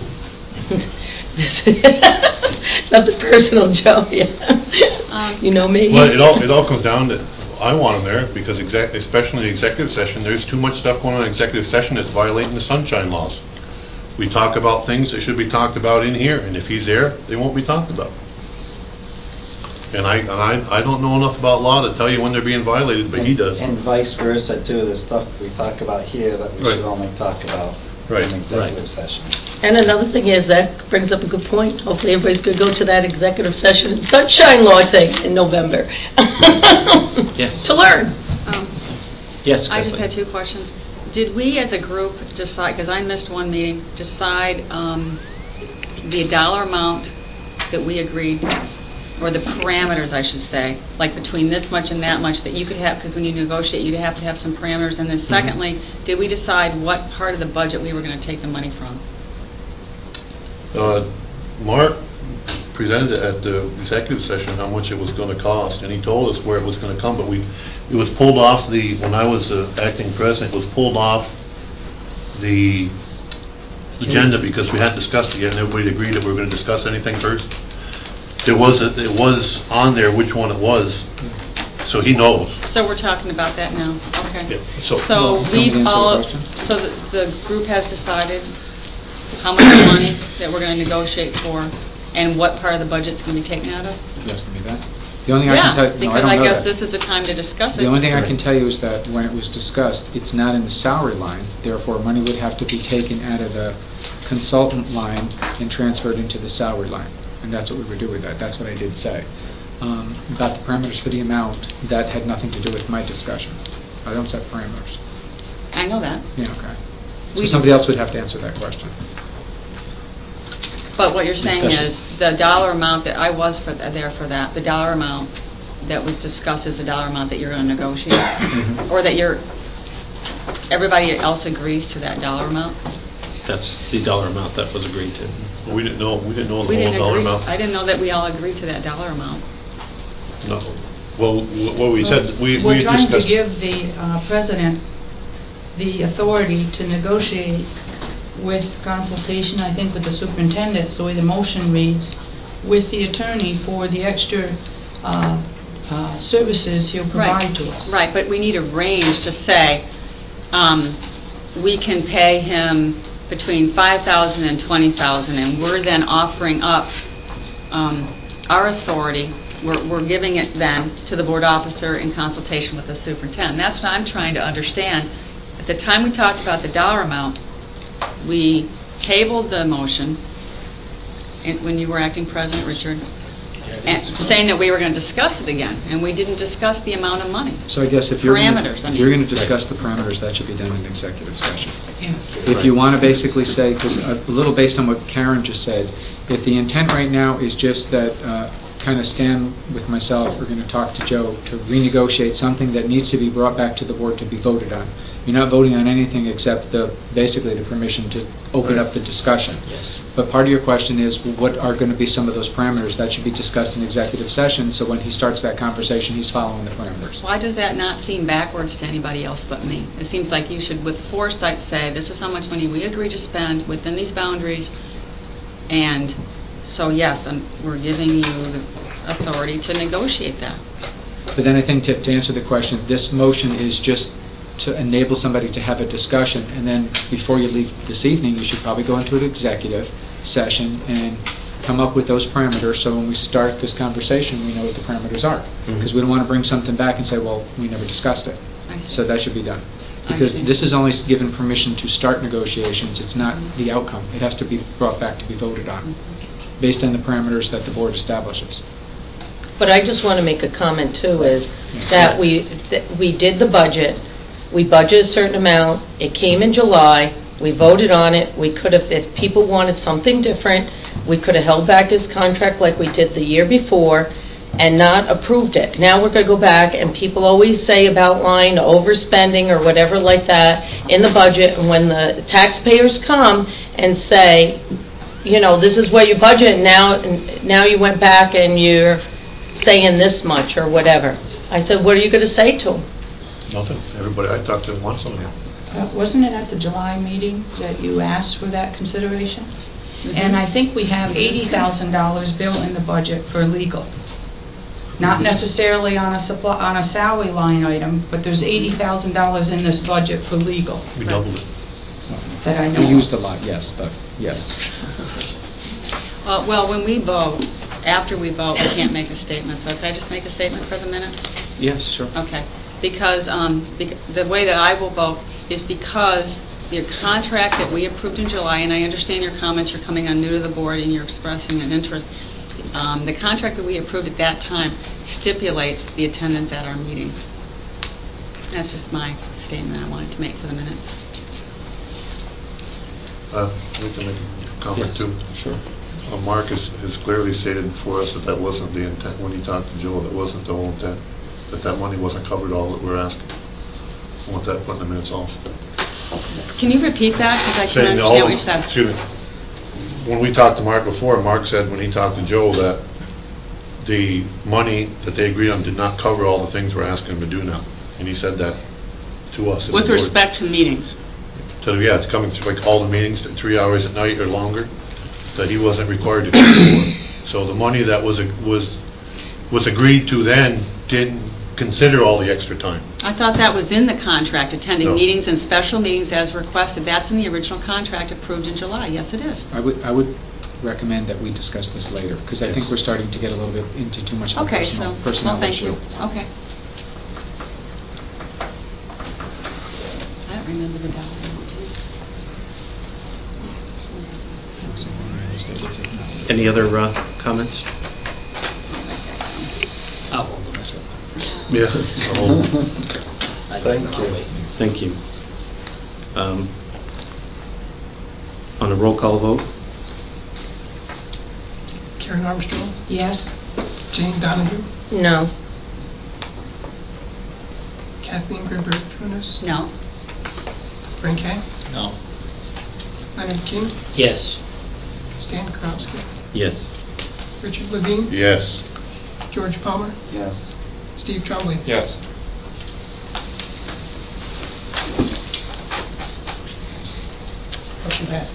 Nothing personal, Joe, yeah. Um, You know me. Well, it all, it all comes down to, I want them there, because exact, especially in the executive session, there's too much stuff going on in executive session that's violating the sunshine laws. We talk about things that should be talked about in here, and if he's there, they won't be talked about. And I, and I, I don't know enough about law to tell you when they're being violated, but he does. And vice versa too, the stuff we talk about here that we Right. should only talk about Right. in executive session. And another thing is, that brings up a good point. Hopefully everybody's going to go to that executive session and sunshine law thing in November. Yes. To learn. um, Yes, I just Kathleen. had two questions. Did we as a group decide, because I missed one meeting, decide um, the dollar amount that we agreed, or the parameters, I should say, like between this much and that much that you could have, because when you negotiate, you'd have to have some parameters. And then secondly, did we decide what part of the budget we were going to take the money from? Uh, Mark presented it at the executive session how much it was gonna cost, and he told us where it was gonna come, but we, it was pulled off the, when I was uh, acting president, it was pulled off the agenda because we hadn't discussed it yet, and everybody agreed that we were gonna discuss anything first. There was, a- it was on there which one it was, so he knows. So we're talking about that now, okay. Yeah, so- So Well, can we we've answer the all, question? so the, the group has decided how much money that we're going to negotiate for, and what part of the budget's going to be taken out of? You asking me that? The only thing I can tell, Yeah, no, I because don't I know guess that. this is the time to discuss it. The only thing I can tell you is that when it was discussed, it's not in the salary line, therefore money would have to be taken out of the consultant line and transferred into the salary line. And that's what we would do with that, that's what I did say. Um, about the parameters for the amount, that had nothing to do with my discussion. I don't set parameters. I know that. Yeah, okay. So We- somebody else would have to answer that question. But what you're saying Discussion. is, the dollar amount that, I was for, there for that, the dollar amount that was discussed is the dollar amount that you're going to negotiate? Mm-hmm. Or that you're, everybody else agrees to that dollar amount? That's the dollar amount that was agreed to. We didn't know, we didn't know We the didn't whole dollar agree, amount. I didn't know that we all agreed to that dollar amount. No. Well, wh- what we said, we, we We're trying to discussed. give the uh, president the authority to negotiate with consultation, I think, with the superintendent, the way the motion reads, with the attorney for the extra uh, uh, services he'll provide to us. Right, but we need a range to say, um, we can pay him between five thousand and twenty thousand, and we're then offering up um, our authority, we're, we're giving it then to the board officer in consultation with the superintendent. That's what I'm trying to understand. At the time we talked about the dollar amount, we tabled the motion, and when you were acting president, Richard, and saying that we were going to discuss it again, and we didn't discuss the amount of money. So I guess if you're gonna- Parameters, I if you're mean. going to discuss the parameters, that should be done in executive session. Yeah. If you want to basically say, because a little based on what Karen just said, if the intent right now is just that, uh, kind of stand with myself, we're going to talk to Joe to renegotiate something that needs to be brought back to the board to be voted on. You're not voting on anything except the, basically the permission to open up the discussion. Yes. But part of your question is, what are going to be some of those parameters that should be discussed in executive session, so when he starts that conversation, he's following the parameters. Why does that not seem backwards to anybody else but me? It seems like you should with foresight say, this is how much money we agree to spend within these boundaries, and so yes, and we're giving you the authority to negotiate that. But then I think to, to answer the question, this motion is just to to enable somebody to have a discussion, and then before you leave this evening, you should probably go into an executive session and come up with those parameters, so when we start this conversation, we know what the parameters are. Because we don't want to bring something back and say, well, we never discussed it. So that should be done. Because this is only given permission to start negotiations, it's not the outcome. It has to be brought back to be voted on, based on the parameters that the board establishes. But I just want to make a comment too, is that we, that we did the budget, we budgeted a certain amount, it came in July, we voted on it, we could have, if people wanted something different, we could have held back this contract like we did the year before and not approved it. Now we're going to go back, and people always say about line overspending or whatever like that in the budget, and when the taxpayers come and say, you know, this is what you budget, and now, now you went back and you're saying this much or whatever. I said, what are you going to say to them? Nothing. Everybody I talked to wants something. Uh, Wasn't it at the July meeting that you asked for that consideration? Mm-hmm. And I think we have eighty thousand dollars built in the budget for legal. Not necessarily on a supply, on a salary line item, but there's eighty thousand dollars in this budget for legal. We doubled it. That I know We of. used a lot, yes, but, yes. Uh, Well, when we vote, after we vote, we can't make a statement, so can I just make a statement for the minute? Yes, sure. Okay, because um, bec- the way that I will vote is because the contract that we approved in July, and I understand your comments, you're coming on new to the board and you're expressing an interest, um, the contract that we approved at that time stipulates the attendance at our meetings. That's just my statement I wanted to make for the minute. Uh, I'd like to make a comment Yes, too. sure. Uh, Mark has, has clearly stated for us that that wasn't the intent, when he talked to Joe, that wasn't the whole intent, that that money wasn't covered all that we're asking. I want that put in the minutes also. Can you repeat that? Because I can't Saying all, understand what you said. excuse me, when we talked to Mark before, Mark said when he talked to Joe that the money that they agreed on did not cover all the things we're asking him to do now. And he said that to us. as a With board. respect to meetings. So, yeah, it's coming through, like, all the meetings, at three hours at night or longer, that he wasn't required to come for. So the money that was, was, was agreed to then didn't consider all the extra time. I thought that was in the contract, attending No. meetings and special meetings as requested. That's in the original contract approved in July. Yes, it is. I would, I would recommend that we discuss this later, because I Yes. think we're starting to get a little bit into too much of a Okay, personal, so, personnel well, thank issue. you. Okay. I don't remember the dollar amount. Any other uh, comments? I'll hold myself. Yeah. Thank you. Thank you. Um, On a roll call vote? Karen Armstrong, Yes? Jane Donahue, No. Kathleen Grimberg-Tunis, No. Frank Kay, No. Leonard King, Yes. Stan Krowski, Yes. Richard Levine, Yes. George Palmer, Yes. Steve Trombley. Yes. Motion passes.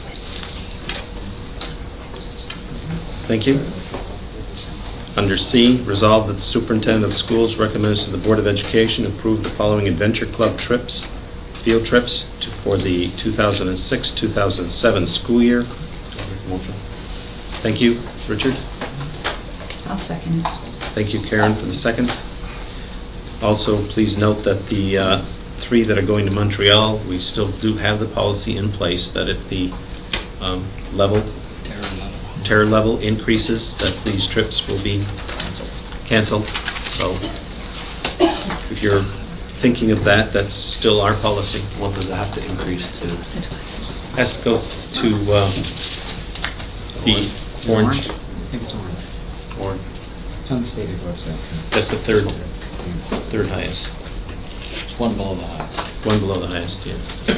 Thank you. Under C, resolve that the superintendent of schools recommends to the Board of Education approve the following adventure club trips, field trips to- for the two thousand six two thousand seven school year. Motion. Thank you, Richard. I'll second. Thank you, Karen, for the second. Also, please note that the uh, three that are going to Montreal, we still do have the policy in place that if the um, level, terror level increases, that these trips will be canceled. So if you're thinking of that, that's still our policy. What does it have to increase to? Has to go to um, the orange. I think it's orange. Orange. It's on the stated website. That's the third, third highest. It's one below the highest. One below the highest, yeah.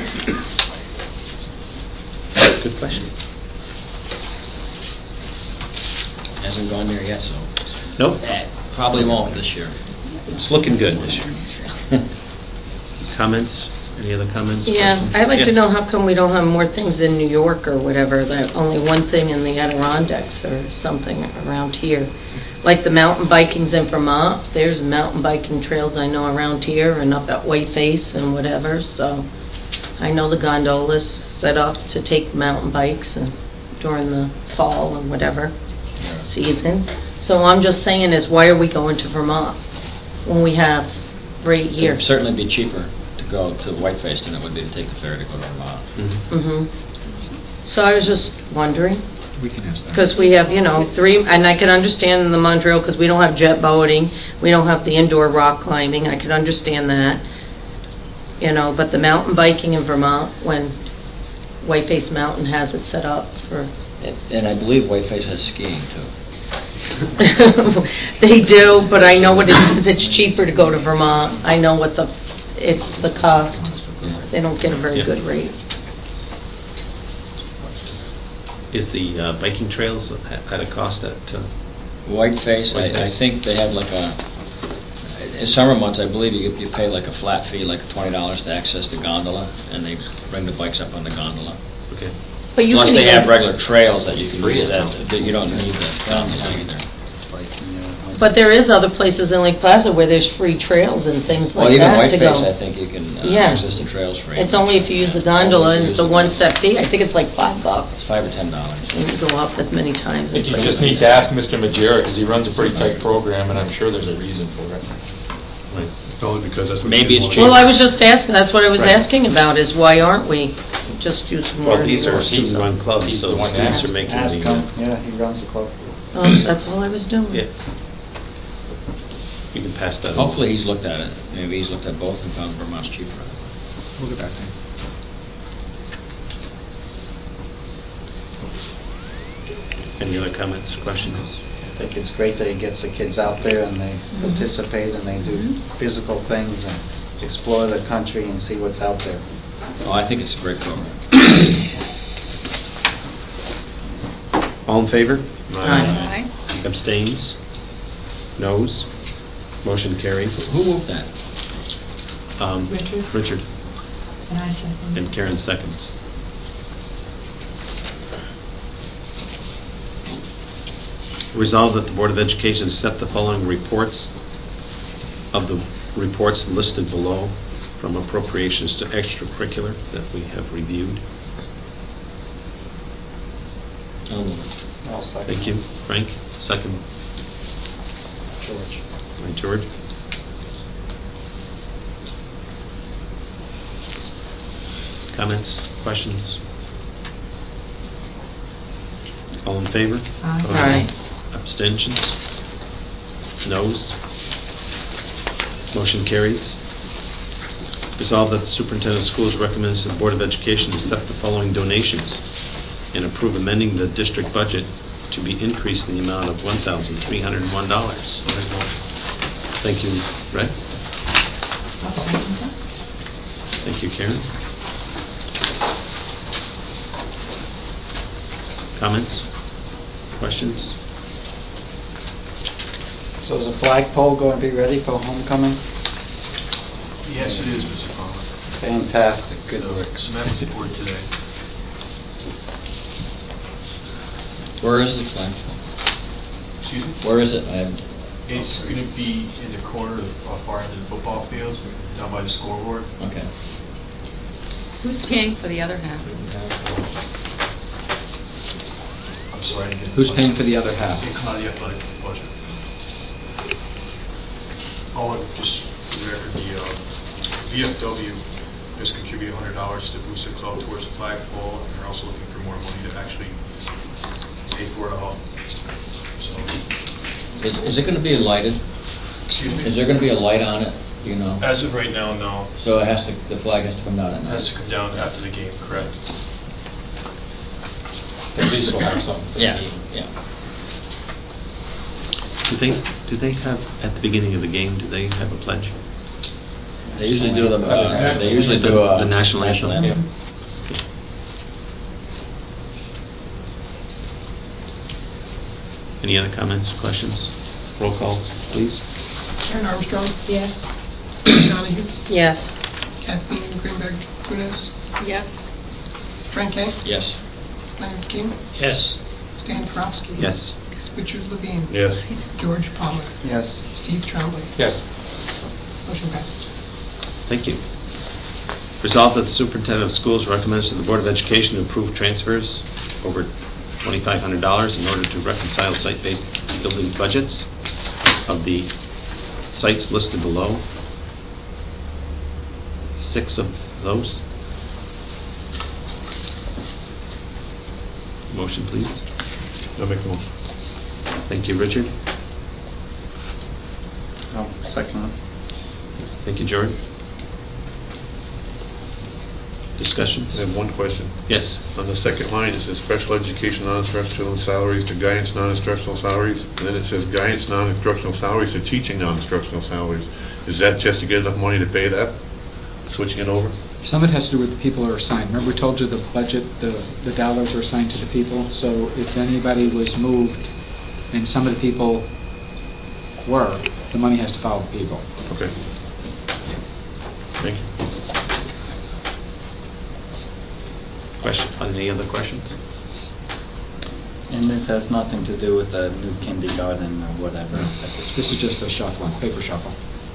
Good question. Hasn't gone there yet, so. Nope. Eh, Probably won't this year. It's looking good this year. Comments? Any other comments? Yeah, questions? I'd like to Yeah. know how come we don't have more things in New York or whatever, that only one thing in the Adirondacks or something around here. like the mountain biking's in Vermont, there's mountain biking trails I know around here and up at Whiteface and whatever, so I know the gondolas set up to take mountain bikes and during the fall and whatever season. So I'm just saying is, why are we going to Vermont when we have right It here? would certainly be cheaper to go to Whiteface than it would be to take the ferry to go to Vermont. hmm So I was just wondering. We can ask that. Because we have, you know, three, and I can understand the Montreal, because we don't have jet boating, we don't have the indoor rock climbing, I can understand that. You know, but the mountain biking in Vermont, when Whiteface Mountain has it set up for... And and I believe Whiteface has skiing, too. They do, but I know what it is, it's cheaper to go to Vermont. I know what the, it's the cost. They don't get a very Yeah. good rate. Is the uh, biking trails at at a cost at, uh, Whiteface, I, I Whiteface. think they have like a, in summer months, I believe you you pay like a flat fee, like twenty dollars to access the gondola, and they bring the bikes up on the gondola. okay. But you Plus, can they even- have regular trails that you can Free use, that, now. that you don't need the gondola either. But there is other places in Lake Placid where there's free trails and things Well, like even that to Whiteface, go. I think you can uh, Yeah. access the trails free. It's only if you use the gondola, and it's a one-step fee. I think it's like five bucks. It's five or ten dollars. And you go up as many times. I think as you just like- need to ask Mister Majera, because he runs a pretty tight program, and I'm sure there's a reason for it. Right, it's only because that's what. Maybe you it's want. Well, I was just asking, that's what I was Right. asking about, is why aren't we just do some more? Well, these are more. student-run clubs, He's so the one students that are making Ask the... him, uh, yeah, he runs the club. Oh, that's all I was doing. Yeah. You can pass that. Hopefully, he's looked at it. Maybe he's looked at both and found Vermont's cheaper. We'll get back to you. Any other comments, questions? I think it's great that he gets the kids out there and they participate and they do physical things and explore the country and see what's out there. Oh, I think it's a great program. All in favor? Aye. Abstains? Noes? Motion carries. Who moved that? Um, Richard? Richard And I second. and Karen seconds. Resolved that the Board of Education accept the following reports of the reports listed below from appropriations to extracurricular that we have reviewed. I'll move it. I'll second. Thank you. Frank, second George. by George. Comments, questions? All in favor? Aye. Abstentions? Noes? Motion carries. Resolved that the superintendent of schools recommends to the Board of Education accept the following donations and approve amending the district budget to be increased in the amount of one thousand three hundred one dollars. Thank you, Red. I'll second that. Thank you, Karen. Comments? Questions? So is the flagpole going to be ready for homecoming? Yes, it is, Mister Palmer. Fantastic, good work. Cement support today. Where is the flag? Excuse me? Where is it? I haven't. It's going to be in the corner of, uh, far into the football field, down by the scoreboard. Okay. Who's paying for the other half? I'm sorry, I didn't get the Who's budget. paying for the other half? It come out of the athletic budget. Oh, and just for the record, the, uh, V F W has contributed one hundred dollars to boost the club towards the flagpole, and they're also looking for more money to actually pay for it all. So, Is, is it going to be lighted? excuse me? Is there going to be a light on it? Do you know? As of right now, no. So it has to, the flag has to come down at It has night? to come down after the game, correct? At least we'll have something. for the Yeah, game. yeah. Do they, do they have, at the beginning of the game, do they have a pledge? They usually do the, uh, they usually do a... The national anthem. anthem. Any other comments, questions? Roll call, please. Karen Armstrong, Yes. Donahue, Yes. Kathleen Greenberg Funes, Yes. Frank Kane, Yes. Leonard King, Yes. Stan Frowski. Yes. Richard Levine. Yes. George Palmer. Yes. Steve Trombley. Yes. Motion passes. Thank you. Resolved that the superintendent of schools recommends to the Board of Education to approve transfers over twenty-five hundred dollars in order to reconcile site-based building budgets of the sites listed below. Six of those. Motion, please. I'll make the motion. Thank you, Richard. I'll second it. Thank you, George. Discussions? I have one question. Yes. On the second line, it says special education non-instructional salaries to guidance non-instructional salaries, and then it says guidance non-instructional salaries to teaching non-instructional salaries. Is that just to get enough money to pay that? Switching it over? Some of it has to do with the people who are assigned. Remember we told you the budget, the, the dollars are assigned to the people, so if anybody was moved and some of the people were, the money has to follow the people. Okay. Thank you. Question, any other questions? And this has nothing to do with the new kindergarten or whatever. This is just a shuffle, paper shuffle.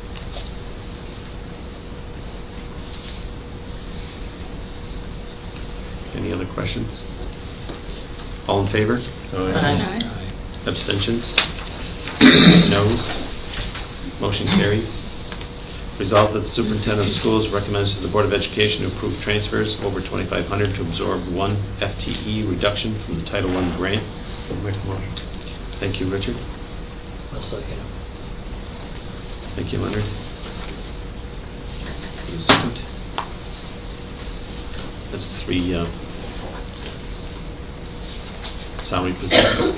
Any other questions? All in favor? Aye. Abstentions? Noes? Motion carries. Resolved that the superintendent of schools recommends to the Board of Education to approve transfers over twenty-five hundred dollars to absorb one F T E reduction from the Title one grant. I'll make the motion. Thank you, Richard. I'll second it. Thank you, Leonard. Second. That's three uh, salary positions.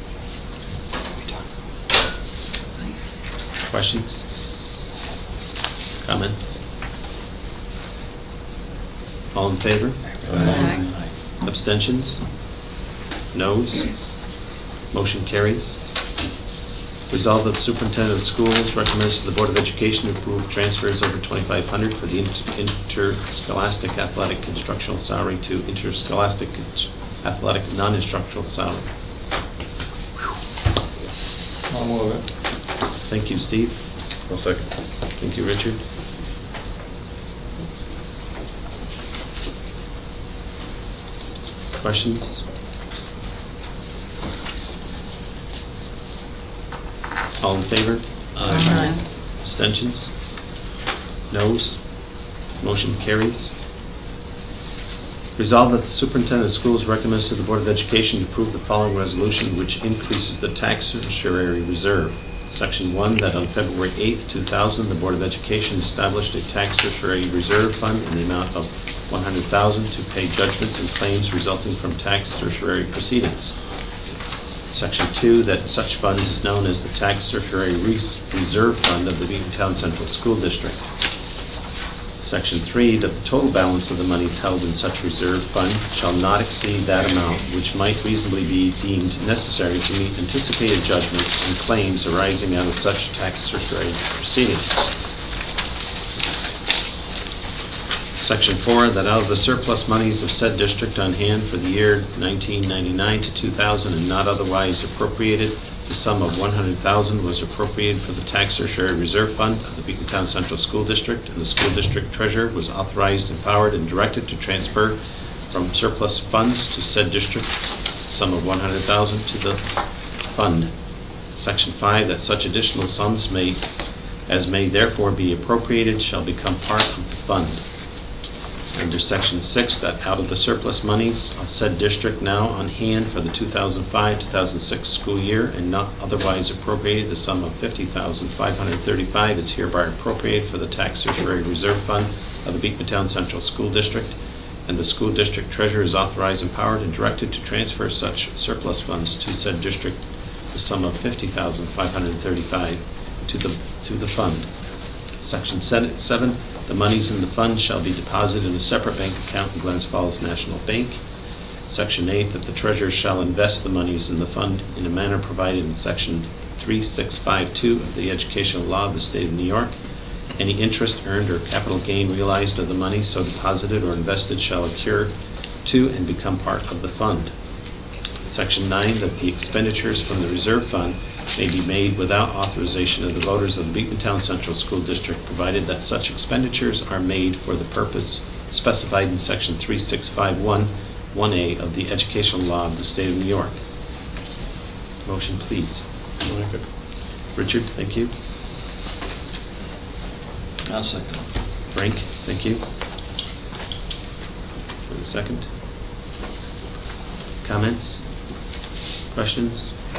Questions? Comments? All in favor? Aye. Abstentions? Noes? Motion carries. Resolved that the superintendent of schools recommends to the Board of Education to approve transfers over twenty-five hundred dollars for the inter- interscholastic athletic instructional salary to interscholastic athletic non-instructional salary. I'll move it. Thank you, Steve. I'll second. Thank you, Richard. Questions? All in favor? Aye. Abstentions? Noes? Motion carries. Resolved that the superintendent of schools recommends to the Board of Education to approve the following resolution, which increases the tax certiorari reserve. Section one, that on February eighth, two thousand, the Board of Education established a tax certiorari reserve fund in the amount of one hundred thousand dollars to pay judgments and claims resulting from tax certiorari proceedings. Section two, that such fund is known as the Tax Certiorari Reserve Fund of the Beatontown Central School District. Section three, that the total balance of the monies held in such reserve fund shall not exceed that amount which might reasonably be deemed necessary to meet anticipated judgments and claims arising out of such tax certiorari proceedings. Section four, that out of the surplus monies of said district on hand for the year nineteen ninety-nine to two thousand and not otherwise appropriated, the sum of one hundred thousand dollars was appropriated for the Tax Certiorari Reserve Fund of the Beatontown Central School District, and the school district treasurer was authorized, empowered, and directed to transfer from surplus funds to said district the sum of one hundred thousand dollars to the fund. Section five, that such additional sums may, as may therefore be appropriated, shall become part of the fund. Under Section six, that out of the surplus monies of said district now on hand for the two thousand five to two thousand six school year and not otherwise appropriated, the sum of fifty thousand five hundred thirty-five dollars is hereby appropriated for the Tax Certiorari Reserve Fund of the Beatontown Central School District, and the school district treasurer is authorized, empowered, and directed to transfer such surplus funds to said district, the sum of fifty thousand five hundred thirty-five dollars to the to the fund. Section seven, the monies in the fund shall be deposited in a separate bank account in Glens Falls National Bank. Section eight, that the treasurer shall invest the monies in the fund in a manner provided in Section three six five two of the Educational Law of the State of New York. Any interest earned or capital gain realized of the money so deposited or invested shall accrue to and become part of the fund. Section nine, that the expenditures from the reserve fund may be made without authorization of the voters of the Beekman Central School District, provided that such expenditures are made for the purpose specified in Section three six five one, one A of the Educational Law of the State of New York. Motion, please. Richard, thank you. I'll second. Frank, thank you. For the second. Comments? Questions?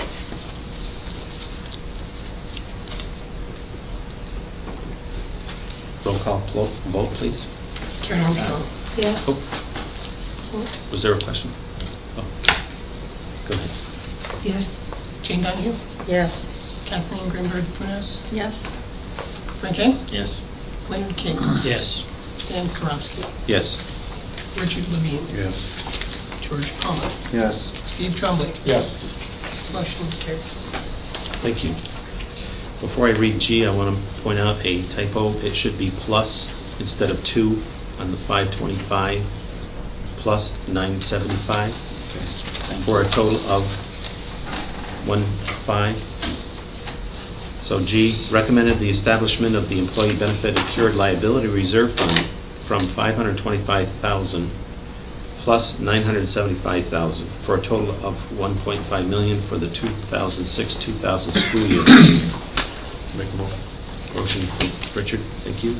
Roll call vote, vote, please. Karen Armstrong. Yes. Oh, was there a question? Oh, go ahead. Yes. Jane Donahue. Yes. Kathleen Grimberg Funes. Yes. Frank Ken. Yes. Leonard King. Yes. Stan Karofsky. Yes. Richard Levine. Yes. George Palmer. Yes. Steve Trombley. Yes. Motion carries. Thank you. Before I read G, I want to point out a typo. It should be plus instead of two on the five twenty-five, plus nine seventy-five, for a total of one five. So G, recommended the establishment of the Employee Benefit Accrued Liability Reserve Fund from five hundred twenty-five thousand dollars plus nine hundred seventy-five thousand dollars for a total of one point five million dollars for the two thousand six two thousand school year. Make a motion. Motion, Richard, thank you.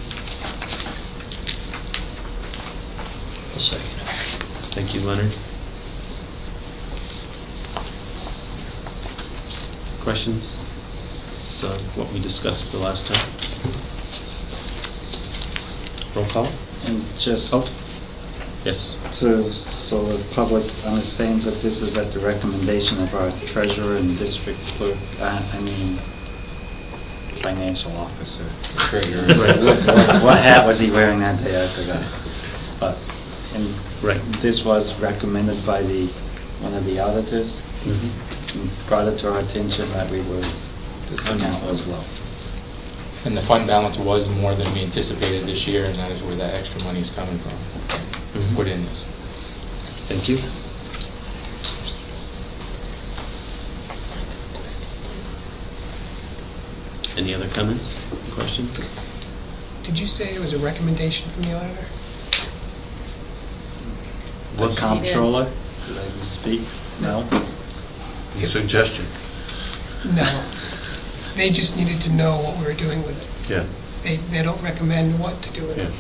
I'll second. Thank you, Leonard. Questions? So, what we discussed the last time. Roll call? And just Oh, yes. so, so the public understands that this is at the recommendation of our treasurer and district clerk, uh, I mean, financial officer. Treasurer. What, what- what hat was he wearing that day? I forgot. But, and Right. this was recommended by the, one of the auditors, Mm-hmm. and brought it to our attention that we were, this account was low. And the fund balance was more than we anticipated this year, and that is where that extra money is coming from, Mhm. put in this. Thank you. Any other comments, questions? Did you say it was a recommendation from the auditor? The What's- comptroller, did I speak? No? A suggestion. No. They just needed to know what we were doing with it. Yeah. They, they don't recommend what to do with it.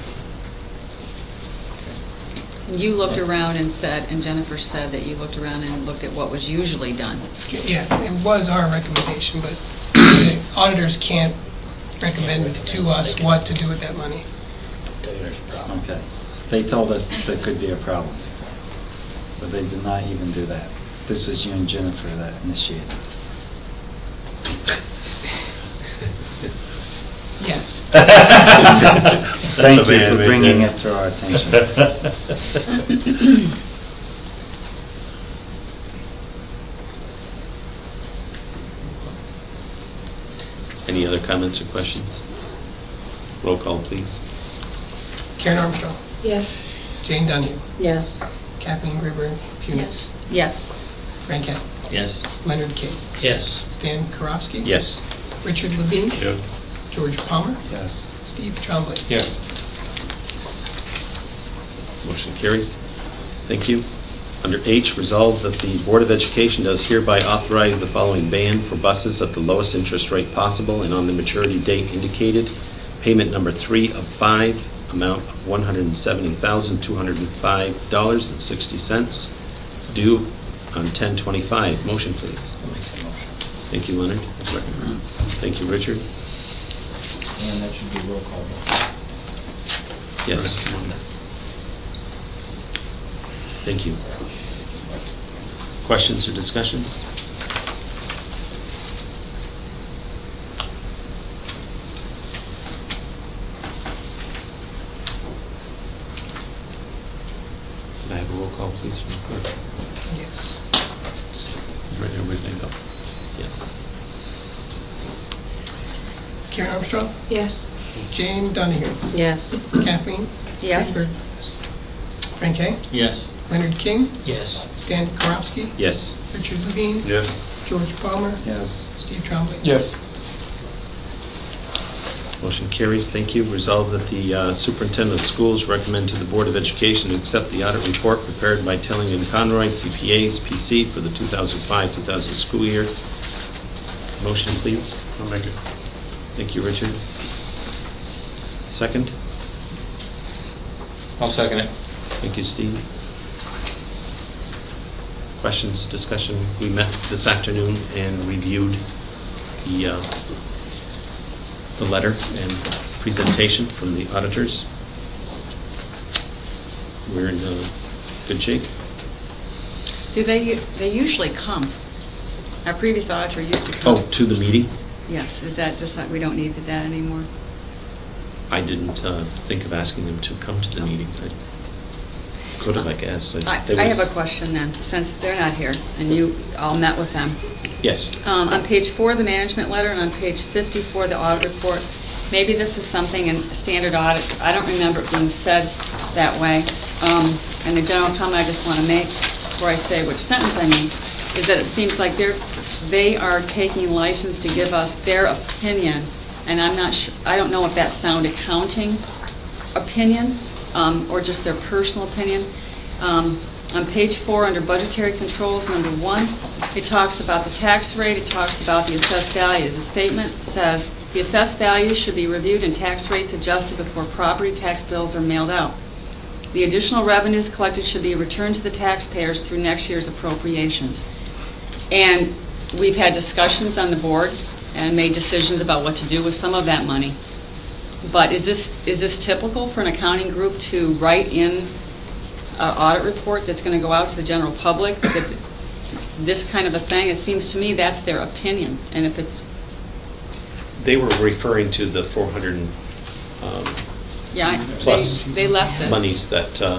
You looked around and said, and Jennifer said that you looked around and looked at what was usually done. Yeah, it was our recommendation, but the auditors can't recommend to us what to do with that money. Okay. They told us there could be a problem, but they did not even do that. This is you and Jennifer that initiated. Yes. Thank you for bringing it to our attention. Any other comments or questions? Roll call, please. Karen Armstrong. Yes. Jane Donahue. Yes. Kathleen Grimberg Funes. Yes. Frank Ken. Yes. Leonard King. Yes. Stan Karofsky. Yes. Richard Levine. Yes. George Palmer. Yes. Steve Trombley. Yes. Motion carried. Thank you. Under H, resolved that the Board of Education does hereby authorize the following ban for buses at the lowest interest rate possible and on the maturity date indicated. Payment number three of five, amount of one hundred seventy thousand, two hundred five dollars and sixty cents, due on ten twenty-five. Motion, please. Thank you, Leonard. Thank you, Richard. And that should be roll call. Yes. Thank you. Questions or discussions? Can I have a roll call, please, from the clerk? Yes. Right, everybody's named up. Yes. Karen Armstrong. Yes. Jane Donahue. Yes. Kathleen. Yes. Frank Ken. Yes. Leonard King. Yes. Stan Karofsky. Yes. Richard Levine. Yes. George Palmer. Yes. Steve Trombley. Yes. Motion carries. Thank you. Resolved that the uh, superintendent of schools recommend to the Board of Education to accept the audit report prepared by Telling and Conroy, C P As, P C, for the two thousand five two thousand school year. Motion, please. I'll make it. Thank you, Richard. Second? I'll second it. Thank you, Steve. Questions, discussion? We met this afternoon and reviewed the uh, the letter and presentation from the auditors. We're in uh, good shape. Do they, they usually come? Our previous auditor used to Oh, come. to the meeting? Yes, is that just like, we don't need that anymore? I didn't uh, think of asking them to come to the meeting. I could have, I guess. I, they I were- have a question then, since they're not here, and you all met with them. Yes. Um, on page four of the management letter and on page fifty-four, the audit report, maybe this is something in standard audit, I don't remember it being said that way. Um, and the general comment I just want to make, before I say which sentence I mean, is that it seems like they're, they are taking license to give us their opinion, and I'm not sure, I don't know if that's sound accounting opinion, um, or just their personal opinion. Um, on page four, under budgetary controls, number one, it talks about the tax rate, it talks about the assessed value. The statement says, the assessed value should be reviewed and tax rates adjusted before property tax bills are mailed out. The additional revenues collected should be returned to the taxpayers through next year's appropriations. And we've had discussions on the board and made decisions about what to do with some of that money. But is this is this typical for an accounting group to write in an audit report that's going to go out to the general public, that this kind of a thing? It seems to me that's their opinion. And if it's... They were referring to the four hundred um, Yeah, I- plus they, they left it. monies that uh,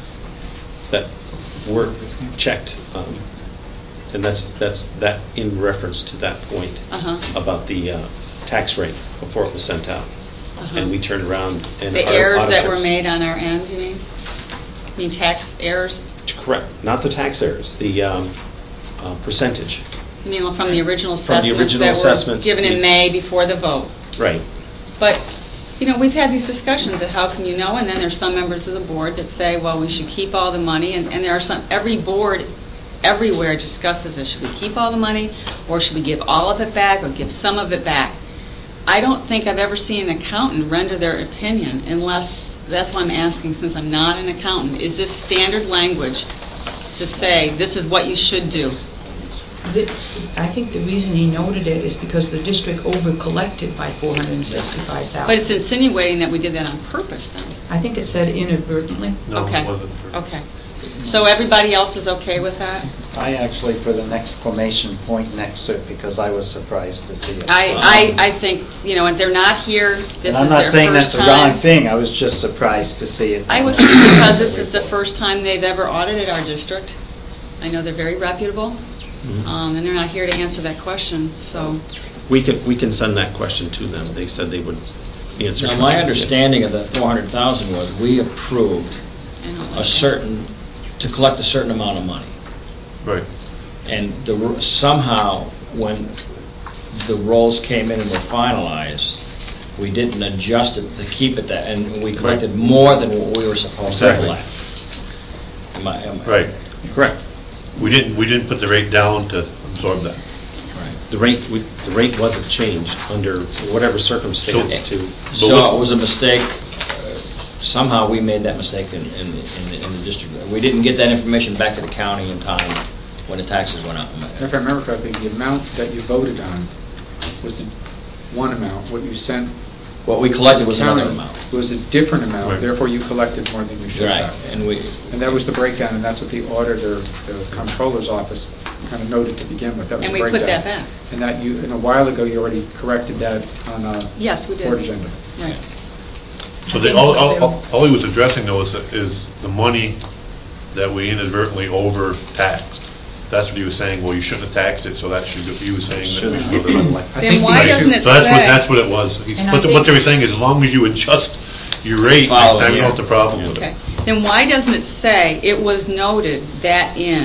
that were checked, um, and that's that's that in reference to that point Uh-huh. about the uh, tax rate before it was sent out, Uh-huh. and we turned around and The our errors that auditors- were made on our end, you mean? I mean, tax errors? Correct, not the tax errors, the um, uh, percentage. You mean from the original From the assessments original that were assessments, given in we- May before the vote? Right. But, you know, we've had these discussions of how can you know, and then there's some members of the board that say, well, we should keep all the money, and, and there are some, every board everywhere discusses this. Should we keep all the money, or should we give all of it back, or give some of it back? I don't think I've ever seen an accountant render their opinion unless, that's why I'm asking, since I'm not an accountant, is this standard language to say this is what you should do? The- I think the reason he noted it is because the district over-collected by four hundred sixty-five thousand dollars. But it's insinuating that we did that on purpose then. I think it said inadvertently. No, Okay. it wasn't. Okay. So everybody else is okay with that? I actually put an exclamation point next to it because I was surprised to see it. I, I, I think, you know, and they're not here, this And I'm is not their saying first that's the wrong time. thing, I was just surprised to see it. I would think because this is the first time they've ever audited our district. I know they're very reputable, Mhm. um, and they're not here to answer that question, so. We can we can send that question to them. They said they would answer. Now, my understanding of the four hundred thousand was we approved I don't a like that. certain, to collect a certain amount of money. Right. And the, ro- somehow, when the rolls came in and were finalized, we didn't adjust it to keep it that, and we collected more than what we were supposed to Exactly. collect. Am I, am I? Right. Correct. We didn't, we didn't put the rate down to absorb that. Right. The rate we, the rate wasn't changed under whatever circumstance to. So it was a mistake, uh, somehow we made that mistake in, in, in the- in the district. We didn't get that information back to the county in time when the taxes went out. If I remember correctly, the amount that you voted on was the one amount. What you sent What we collected was county another amount. was a different amount, Right. therefore you collected more than you should Right, have. and we, And that was the breakdown, and that's what the auditor, the comptroller's office kind of noted to begin with. That was And the we put breakdown. that back. And that you, and a while ago, you already corrected that on a Yes, we did. board agenda. Right. So they, all, all, all- all he was addressing though is, is the money that we inadvertently overtaxed. That's what he was saying, well, you shouldn't have taxed it, so that should, he was saying that we should have. I Then think why you- doesn't it So that's what, say- that's what it was. He's- And I What, the- what they think- were saying is, as long as you adjust your rate, Follow next time you the- don't have the problem with Okay. it. Then why doesn't it say, it was noted that in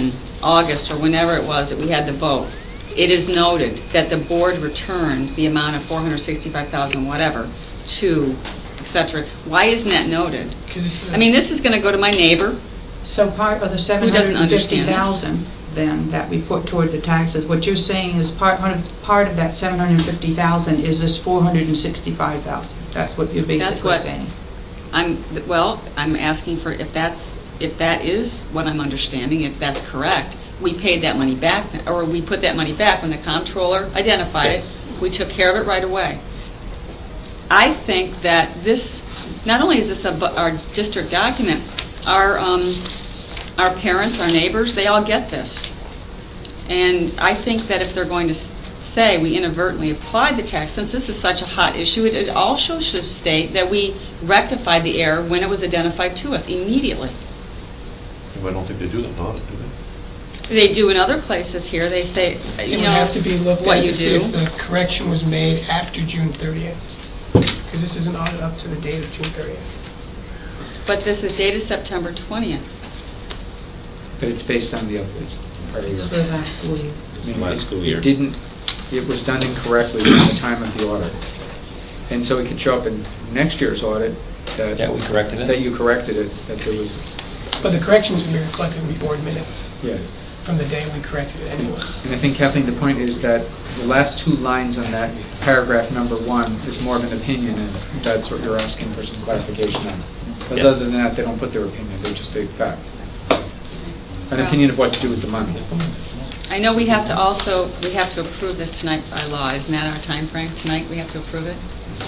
August or whenever it was that we had the vote, it is noted that the board returned the amount of four hundred sixty-five thousand whatever to et cetera. Why isn't that noted? I mean, this is going to go to my neighbor. So part of the Who seven doesn't hundred fifty understand it? thousand then that we put toward the taxes, what you're saying is part, part of that seven hundred fifty thousand is this four hundred sixty-five thousand. That's what you're That's basically what saying. I'm, well, I'm asking for, if that's, if that is what I'm understanding, if that's correct, we paid that money back, or we put that money back when the comptroller identified it. We took care of it right away. I think that this, not only is this a, bu- our district document, our, um, our parents, our neighbors, they all get this. And I think that if they're going to say we inadvertently applied the tax, since this is such a hot issue, it, it also should state that we rectified the error when it was identified to us immediately. I don't think they do that, no, do they? They do in other places here. They say, It you would know, have to be looked what at you if do. if the correction was made after June thirtieth, because this is an audit up to the date of June thirtieth. But this is dated September twentieth. But it's based on the updates prior year. For last school year. I mean, Last it- school year. It didn't, it was done incorrectly at the time of the audit. And so it could show up in next year's audit that... That we corrected it? That you corrected it, that there was... But the corrections will be reflected in the board minutes Yeah. from the day we corrected it anyway. And I think, Kathleen, the point is that the last two lines on that paragraph number one is more of an opinion, and that's what you're asking for some clarification on. But Yeah. other than that, they don't put their opinion, they just state fact. An opinion of what to do with the money. I know we have to also, we have to approve this tonight by law. Isn't that our time frame tonight? We have to approve it?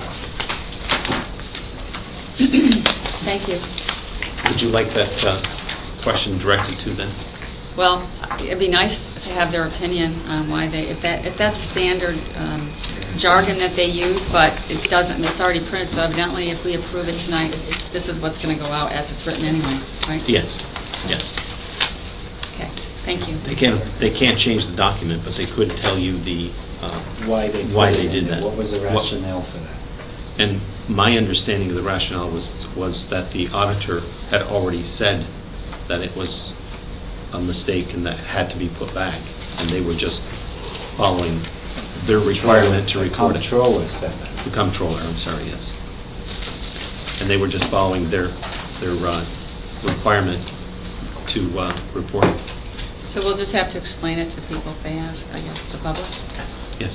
Thank you. Would you like that uh, question directed to them? Well, it'd be nice to have their opinion on why they, if that, if that's standard um, jargon that they use, but it doesn't, it's already printed, so evidently if we approve it tonight, this is what's going to go out as it's written anyway, right? Yes, yes. Okay, thank you. They can't, they can't change the document, but they could tell you the, uh, Why they why put they it did in there. that. What was the What- rationale for that? And my understanding of the rationale was, was that the auditor had already said that it was a mistake and that had to be put back, and they were just following their requirement to record it. The comptroller said that. The comptroller, I'm sorry, yes. And they were just following their, their uh, requirement to uh, report it. So we'll just have to explain it to people if they ask, I guess, the public? Yes.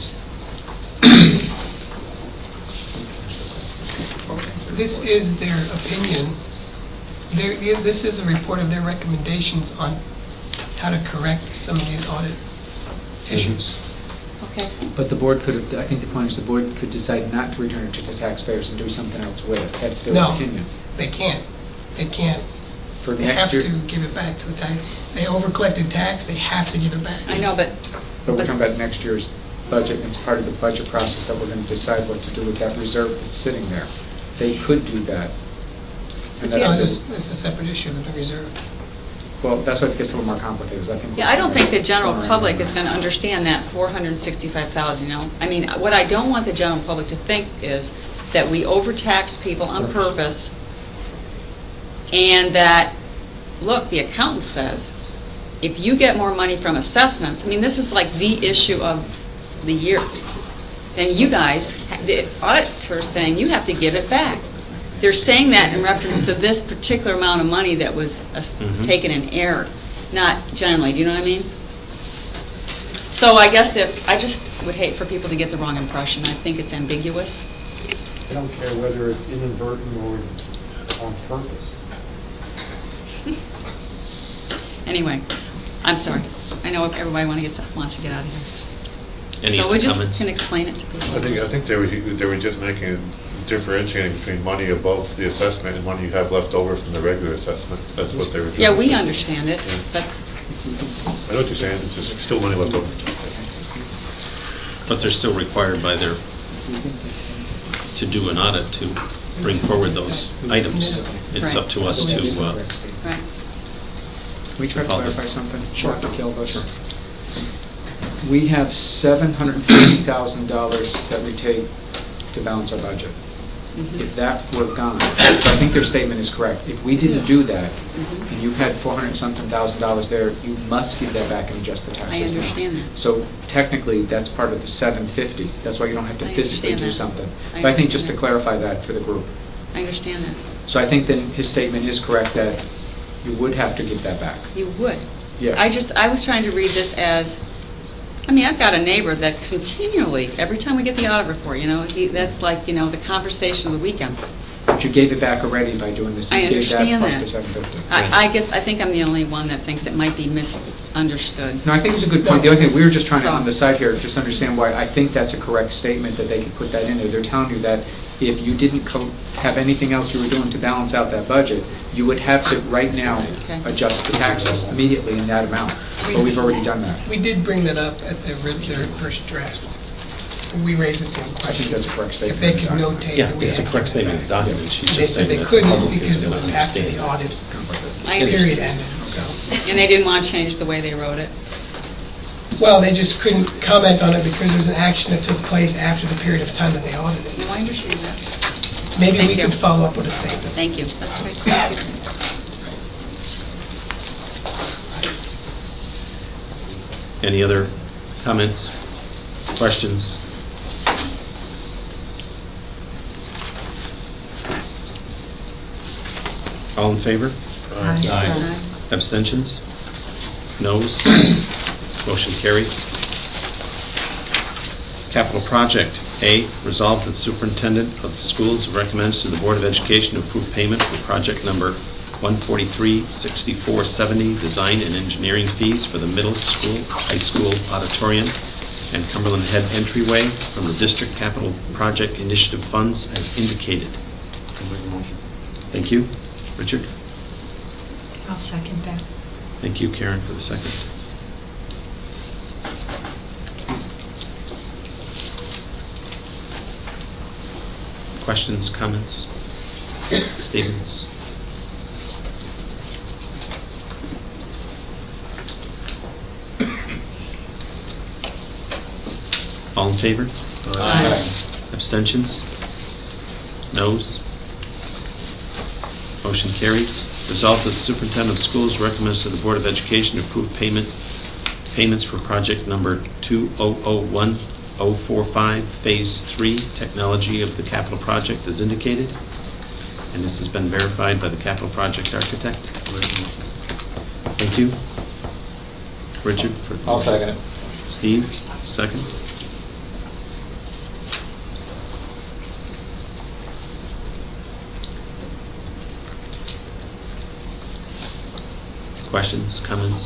This is their opinion. Their, yeah, this is a report of their recommendations on how to correct some of these audit issues. Okay. But the board could have, I think the point is the board could decide not to return it to the taxpayers and do something else with it. That's their No, opinion. they can't. They can't. For They have next year, to give it back to the tax. They overcollected tax, they have to give it back. I know, but... but we're talking about next year's budget, and it's part of the budget process that we're going to decide what to do with that reserve that's sitting there. They could do that. And that's No, the- this, this is a separate issue with the reserve. Well, that's what gets a little more complicated. I think. Yeah, I don't think the general public is going to understand that four hundred sixty-five thousand, you know? I mean, what I don't want the general public to think is that we overtax people on purpose, and that, look, the accountant says, if you get more money from assessments, I mean, this is like the issue of the year, then you guys, the auditor's saying you have to give it back. They're saying that in reference to this particular amount of money that was uh, Mhm. taken in error, not generally. Do you know what I mean? So I guess if, I just would hate for people to get the wrong impression. I think it's ambiguous. I don't care whether it's inadvertent or on purpose. Anyway, I'm sorry. I know everybody want to get wants to get out of here. Any so we other just comments? can explain it to people. I think, I think they were, they were just making, differentiating between money above the assessment and money you have left over from the regular assessment. That's what they were doing. Yeah, we understand it, Yeah. but I know what you're saying, it's just still money left over. But they're still required by their, to do an audit to bring forward those items. It's Right. up to us to, uh, right. Can we try to Public. clarify something? Sure. Doctor Kilbush? We have seven hundred fifty thousand dollars that we take to balance our budget. Mhm. If that were gone, so I think their statement is correct. If we didn't do that, Mhm. and you had four hundred something thousand dollars there, you must give that back and adjust the taxes. I understand that. So technically, that's part of the seven fifty. That's why you don't have to I physically understand do that. something. I But I think just to understand clarify that for the group. I understand that. So I think then his statement is correct that you would have to give that back. You would. Yeah. I just, I was trying to read this as, I mean, I've got a neighbor that continually, every time we get the audit report, you know, he, that's like, you know, the conversation of the weekend. But you gave it back already by doing this. I You gave that understand plus that. the seven fifty. I, I guess, I think I'm the only one that thinks it might be misunderstood. No, I think it's a good point. The other thing, we were just trying to, So- on the side here, just understand why I think that's a correct statement, that they could put that in there. They're telling you that if you didn't co- have anything else you were doing to balance out that budget, you would have to, right now, Okay. adjust the taxes immediately in that amount. But we've already done that. We did bring that up at the, ri- their first draft. We raised the same I think question. that's a correct If statement. they could notate Yeah, that we it's had a correct given statement of it the back. document. She's They just said saying they that the couldn't public because is it gonna was after the understand. audit I period understand. ended, so. And they didn't want to change the way they wrote it. Well, they just couldn't comment on it because there was an action that took place after the period of time that they audited. No, I understand that. Maybe Thank we you. could follow up with a statement. Thank you. That's great. Thank you. Any other comments, questions? All in favor? Aye. Abstentions? Noes? Motion carries. Capital project. A, resolved that the superintendent of the schools recommends to the Board of Education to approve payment for project number one forty-three sixty-four seventy, design and engineering fees for the middle school, high school auditorium, and Cumberland Head entryway from the district capital project initiative funds as indicated. Thank you. Richard? I'll second that. Thank you, Karen, for the second. Questions, comments, statements? All in favor? Aye. Abstentions? Noes? Motion carries. Resolved that the superintendent of schools recommends to the Board of Education to approve payment, payments for project number two thousand one oh forty-five, Phase three, technology of the capital project as indicated. And this has been verified by the capital project architect. Thank you. Richard? for- I'll second it. Steve, second. Questions, comments?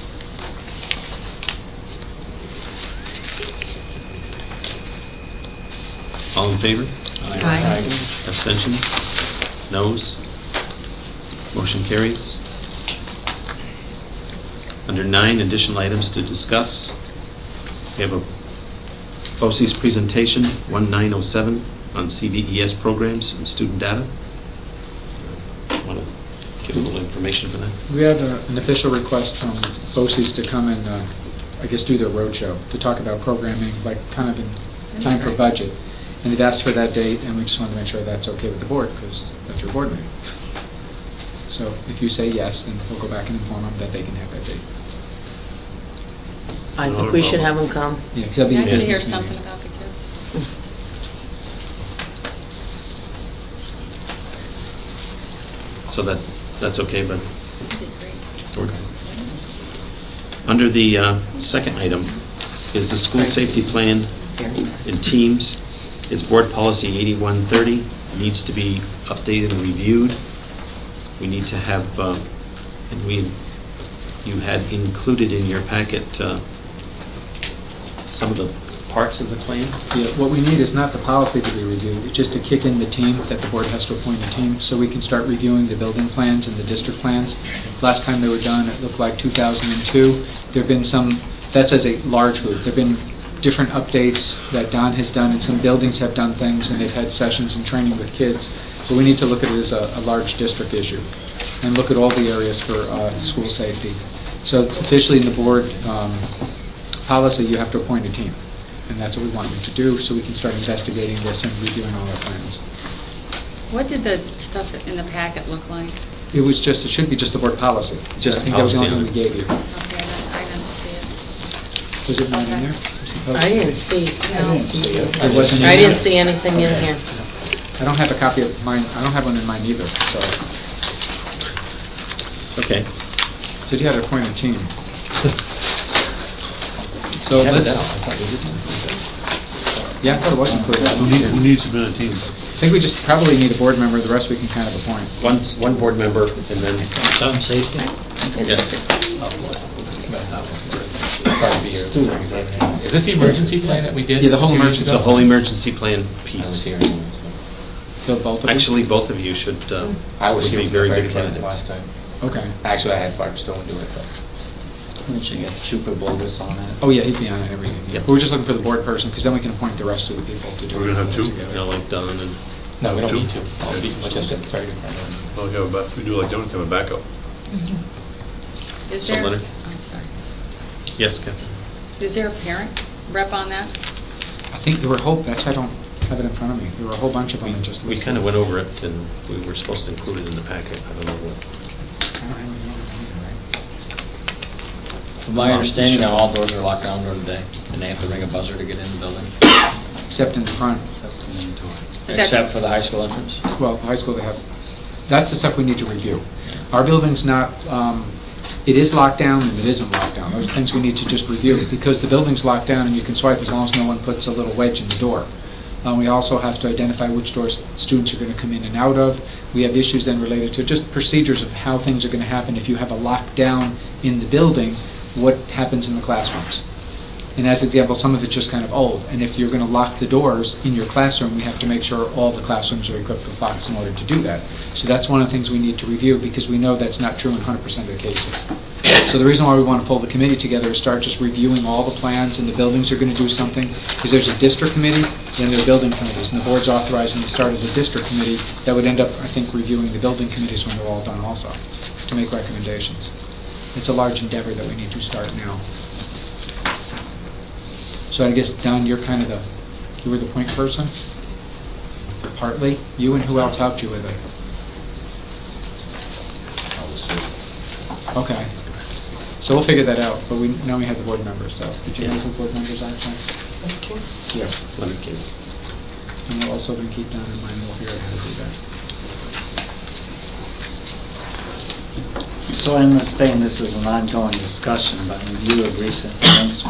All in favor? Aye. Abstentions? Noes? Motion carries. Under nine, additional items to discuss. We have a BOCES presentation, nineteen oh seven, on C V E S programs and student data. Want to give a little information for that? We have a- an official request from BOCES to come and, uh, I guess, do their roadshow, to talk about programming, like, kind of in time for budget. And they've asked for that date, and we just want to make sure that's okay with the board, because that's your board meeting. So if you say yes, then we'll go back and inform them that they can have that date. I No think we should problem. have them come. Yeah, 'cause that'll be I the did hear business something meeting. about the kids. So that, that's okay, but You did great. we're- under the uh, second item is the school safety plan in teams. It's board policy eighty-one thirty, needs to be updated and reviewed. We need to have, uh, and we, you had included in your packet uh, some of the parts of the plan. Yeah, what we need is not the policy to be reviewed, it's just to kick in the team, that the board has to appoint a team, so we can start reviewing the building plans and the district plans. Last time they were done, it looked like two thousand two. There've been some, that's as a large group, there've been different updates that Don has done, and some buildings have done things, and they've had sessions and training with kids. So we need to look at it as a, a large district issue, and look at all the areas for uh, school safety. So officially in the board um, policy, you have to appoint a team. And that's what we want you to do, so we can start investigating this and reviewing all our plans. What did the stuff in the packet look like? It was just, it should be just the board policy. Just I think that was the only policy. thing we gave you. Okay, I didn't, I didn't see it. Was it not in there? I didn't see, no. It wasn't in I there? didn't see anything in here. I don't have a copy of mine, I don't have one in mine either, so. Okay. So you had to appoint a team. So You have it let's, down. I thought we did. yeah, I thought it was included. Who needs, who needs to be on the team? I think we just probably need a board member, the rest we can kind of appoint. One, one board member, and then... Sound safety? Yeah. Probably be here. Is this the emergency plan that we did? Yeah, the whole a few years emergency- ago? The whole emergency plan piece. I was here. anyway, So both of you? Actually, both of you should, uh, so. I was would here be for very the good very candidates. last time. Okay. Actually, I had Firestone do it, but. We should get Super Bogus on it. Oh, yeah, he'd be on it, everything. Yep. But we're just looking for the board person, because then we can appoint the rest of the people to do it. We're gonna have two? You know, like Don and... No, we don't Two? need to. I'll be, like I said, sorry to find out. Well, we have a back- we do like Jonas, have a backup. Is So there, Leonard? I'm sorry. Yes, Catherine? Is there a parent rep on that? I think there were a whole, that's, I don't have it in front of me. There were a whole bunch of them that just We listed. kind of went over it, and we were supposed to include it in the packet. I don't know what... I don't have it in front of me, right? From my understanding, now all doors are locked down during the day, and they have to ring a buzzer to get in the building, Except in the front. That's the main door. except for the high school entrance. Well, the high school, they have, that's the stuff we need to review. Our building's not, um, it is locked down and it isn't locked down. Those are things we need to just review, because the building's locked down and you can swipe as long as no one puts a little wedge in the door. Um, we also have to identify which doors students are going to come in and out of. We have issues then related to just procedures of how things are going to happen. If you have a lockdown in the building, what happens in the classrooms? And as an example, some of it's just kind of old. And if you're going to lock the doors in your classroom, we have to make sure all the classrooms are equipped with locks in order to do that. So that's one of the things we need to review, because we know that's not true in one hundred percent of the cases. So the reason why we want to pull the committee together is start just reviewing all the plans, and the buildings are going to do something. Because there's a district committee, then there are building committees, and the board's authorizing to start as a district committee that would end up, I think, reviewing the building committees when they're all done also, to make recommendations. It's a large endeavor that we need to start now. So I guess, Don, you're kind of the, you were the point person? Partly? You, and who else helped you with it? Okay. So we'll figure that out, but we, now we have the board members, so. Did you have the board members actually? Yeah, Leonard King. And we'll also then keep Don in mind, we'll figure out how to do that. So I understand this is an ongoing discussion, but in view of recent events,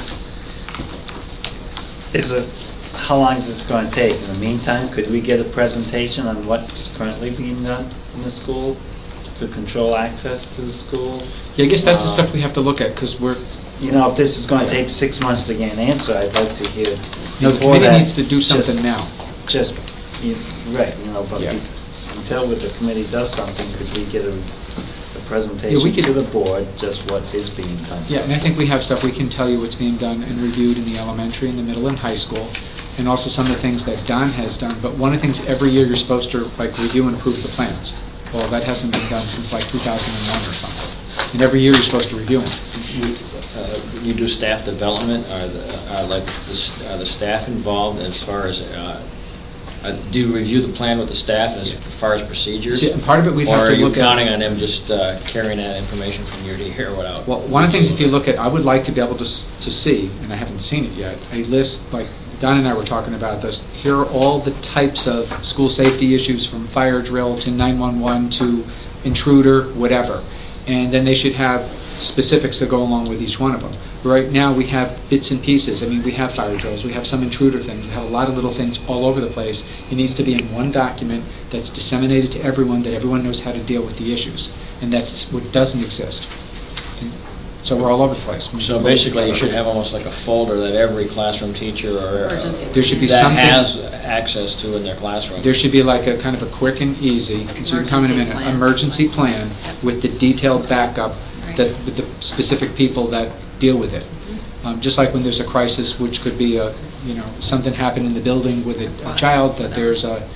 is it, how long is this going to take? In the meantime, could we get a presentation on what's currently being done in the school to control access to the school? Yeah, I guess that's the Um, stuff we have to look at, because we're, You know, if this is going to take six months to get an answer, I'd like to hear. you know, the before committee that, needs to do something just- now. Just, you- right, you know, but Yeah. be- until the committee does something, could we get a a presentation Yeah, we could- to the board, just what is being done? Yeah, and I think we have stuff we can tell you what's being done and reviewed in the elementary, and the middle, and high school, and also some of the things that Don has done. But one of the things, every year you're supposed to, like, review and approve the plans. Well, that hasn't been done since like two thousand one or something. And every year you're supposed to review them. You, uh, you do staff development, are the, are like, the s- are the staff involved as far as, uh, uh, do you review the plan with the staff as far as procedures? See, and part of it we'd have to look Or are you at- counting on them just uh, carrying that information from year to year without? Well, one of the things, if you look at, I would like to be able to, s- to see, and I haven't seen it yet, a list, like Don and I were talking about this, here are all the types of school safety issues, from fire drill to nine one one to intruder, whatever. And then they should have specifics that go along with each one of them. Right now, we have bits and pieces. I mean, we have fire drills, we have some intruder things, we have a lot of little things all over the place. It needs to be in one document that's disseminated to everyone, that everyone knows how to deal with the issues. And that's what doesn't exist. So we're all over the place. So basically, you should have almost like a folder that every classroom teacher or, uh, There should be that something- has access to in their classroom. There should be like a kind of a quick and easy, so you can come in a minute, emergency plan with the detailed backup that, with the specific people that deal with it. Um, just like when there's a crisis, which could be a, you know, something happened in the building with a, a child, that there's a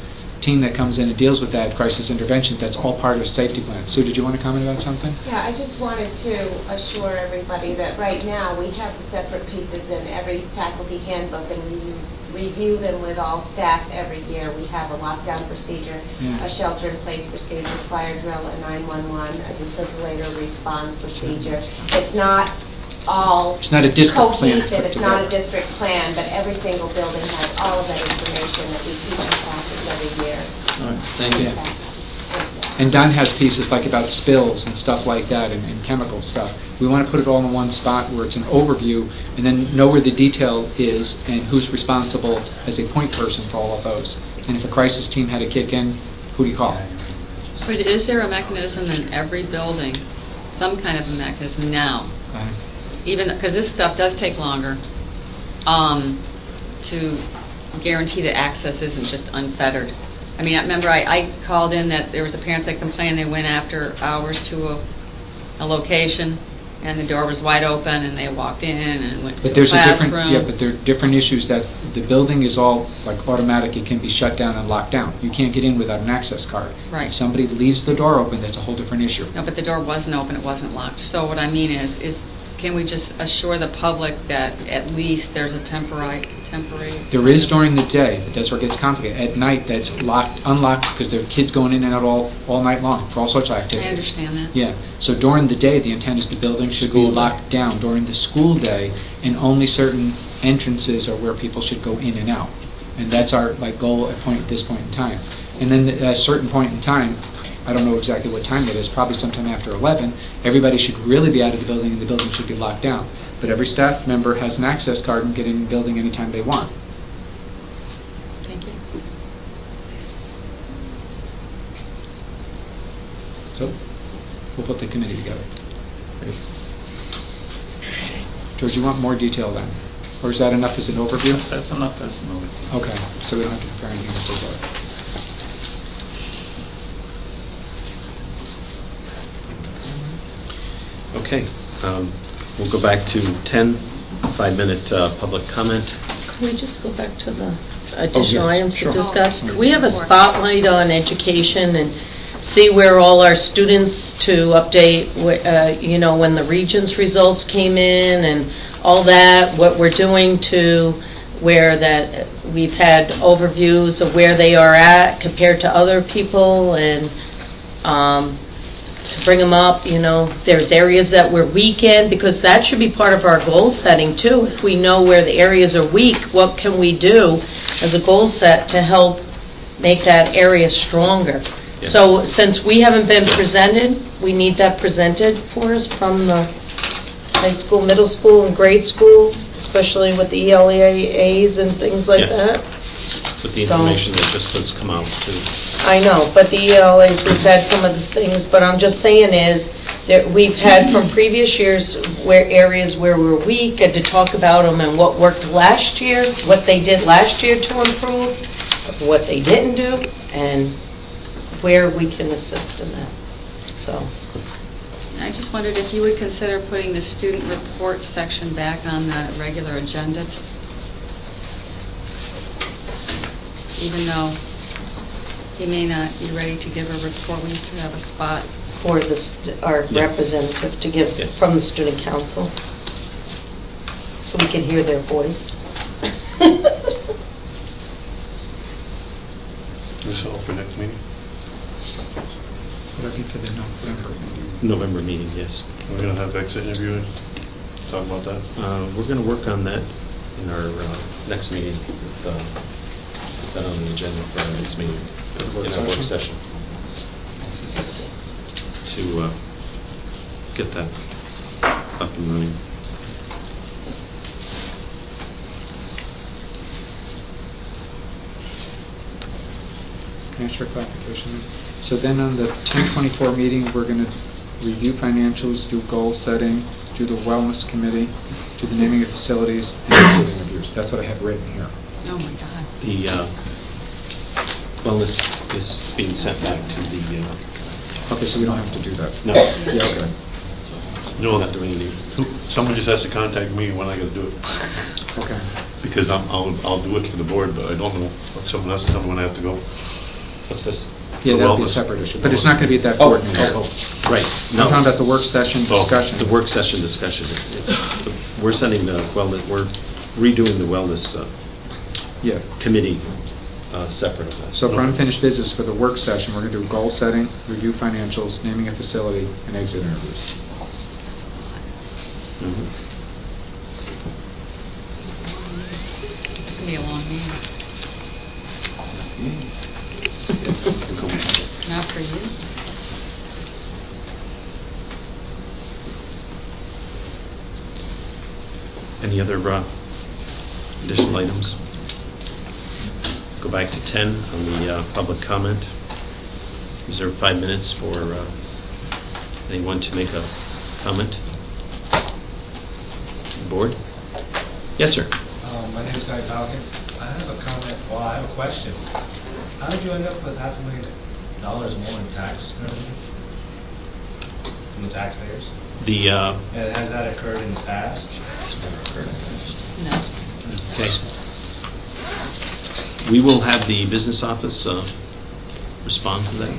team that comes in and deals with that, crisis interventions, that's all part of the safety plan. Sue, did you want to comment about something? Yeah, I just wanted to assure everybody that right now we have the separate pieces in every faculty handbook, and we review them with all staff every year. We have a lockdown procedure, Yeah. a shelter-in-place procedure, fire drill, a nine one one, a defibrillator response procedure. It's not all It's not a district plan cohesive, put it's not a together. district plan, but every single building has all of that information that we teach in classes every year. All right, thank you. And Don has pieces like about spills and stuff like that, and, and chemical stuff. We want to put it all in one spot where it's an overview, and then know where the detail is and who's responsible as a point person for all of those. And if a crisis team had to kick in, who do you call? But is there a mechanism in every building, some kind of a mechanism now, Uh, even, because this stuff does take longer, um, to guarantee that access isn't just unfettered? I mean, I remember I, I called in that there was a parent that complained they went after hours to a, a location, and the door was wide open, and they walked in and went to But the there's a different, classroom. yeah, but there are different issues that the building is all like automatic. It can be shut down and locked down. You can't get in without an access card. Right. If somebody leaves the door open, that's a whole different issue. No, but the door wasn't open, it wasn't locked. So what I mean is, is can we just assure the public that at least there's a temporary, temporary... There is during the day, but that's where it gets complicated. At night, that's locked, unlocked, because there are kids going in and out all, all night long for all sorts of I activities. understand that. Yeah, so during the day, the intent is the building should be locked down. During the school day, and only certain entrances are where people should go in and out. And that's our, like, goal at point, this point in time. And then at a certain point in time, I don't know exactly what time it is, probably sometime after eleven, everybody should really be out of the building and the building should be locked down. But every staff member has an access card and get in the building anytime they want. Thank you. So, we'll put the committee together. George, you want more detail then? Or is that enough as an overview? That's enough as an overview. Okay, so we don't have to prepare anything else for it. Okay, um, we'll go back to ten, five-minute uh, public comment. Can we just go back to the additional Oh, yes, items to sure. discuss? Can we have a spotlight on education and see where all our students to update, wh- uh, you know, when the Regents results came in and all that, what we're doing to where that we've had overviews of where they are at compared to other people, and um, to bring them up, you know, there's areas that we're weak in, because that should be part of our goal setting too. If we know where the areas are weak, what can we do as a goal set to help make that area stronger? Yes. So since we haven't been presented, we need that presented for us from the high school, middle school, and grade school, especially with the E L A As and things like Yes. that. With the So- information that just has come out too. I know, but the E L As, we've had some of the things, but I'm just saying is, that we've had from previous years where areas where we're weak, and to talk about them and what worked last year, what they did last year to improve, what they didn't do, and where we can assist in that, so. I just wondered if you would consider putting the student report section back on the regular agenda, even though he may not be ready to give a report, we should have a spot. For the, st- our Yeah. representative to give Yeah. from the student council, so we can hear their voice. This all for next meeting? Would that be for the November meeting? November meeting, yes. We're gonna have exit interview and talk about that? Uh, We're going to work on that in our uh, next meeting, with, uh, put that on the agenda for our next meeting, Work in our work session? session, to uh, get that up and running. Can I ask for clarification? So then on the ten twenty-four meeting, we're going to review financials, do goal setting, do the wellness committee, do the naming of facilities, and do the interviews. That's what I have written here. Oh, my God. The uh, wellness is being sent back to the, uh, Okay, so we don't have to do that? no. Yeah, okay. You don't have to ring any, who- someone just has to contact me when I gotta do it. Okay. Because I'm, I'll, I'll do it for the board, but I don't know if someone else tell me when I have to go. What's this? Yeah, The that'll be a wellness. separate issue, but it's not going to be at that Oh, board meeting. oh, oh, right, no. I'm talking about the work session Oh, discussion. the work session discussion. It- it- We're sending the wellness, we're redoing the wellness uh, Yeah. committee uh, separate. So for unfinished business, for the work session, we're going to do goal setting, review financials, naming a facility, and exit interviews. Mhm. It's gonna be a long meeting. Not for you. Any other uh, additional items? Go back to ten on the uh, public comment. Reserve five minutes for uh, anyone to make a comment. Board? Yes, sir. Um, my name is Guy Falcon. I have a comment, well, I have a question. How did you end up with half a million dollars more in tax revenue from the taxpayers? The, uh, And has that occurred in the past? No. okay. We will have the business office uh, respond to that.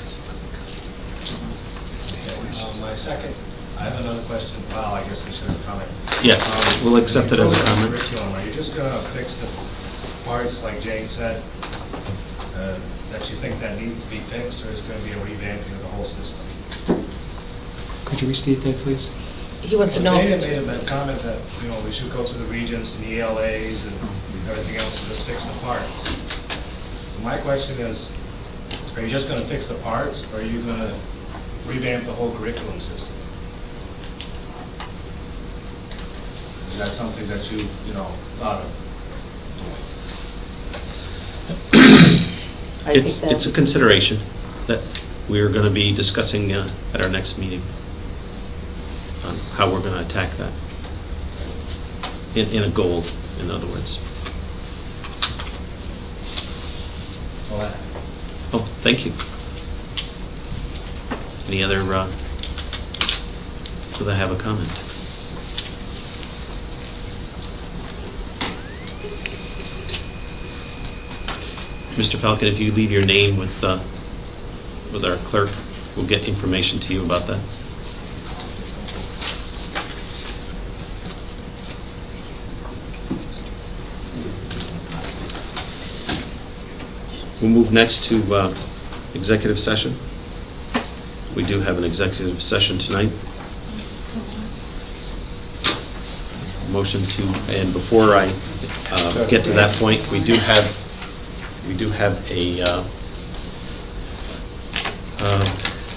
Um, my second, I have another question. Well, I guess we should have a comment. Yes, Um, we'll accept it as a program comment. Curriculum, are you just going to fix the parts, like Jane said, uh, that you think that needs to be fixed, or is it going to be a revamping of the whole system? Could you restate that, please? He wants to know. Dana made a comment that, you know, we should go to the regions and the E L As and everything else and just fix the parts. My question is, are you just going to fix the parts, or are you going to revamp the whole curriculum system? Is that something that you, you know, thought of? I It's, think that- it's a consideration that we're going to be discussing uh, at our next meeting on how we're going to attack that. In, in a goal, in other words. Well, I- Oh, thank you. Any other, uh, so they have a comment? Mister Falcon, if you leave your name with, uh, with our clerk, we'll get information to you about that. We'll move next to uh, executive session. We do have an executive session tonight. Motion to, and before I uh, get to that point, we do have, we do have a uh, uh,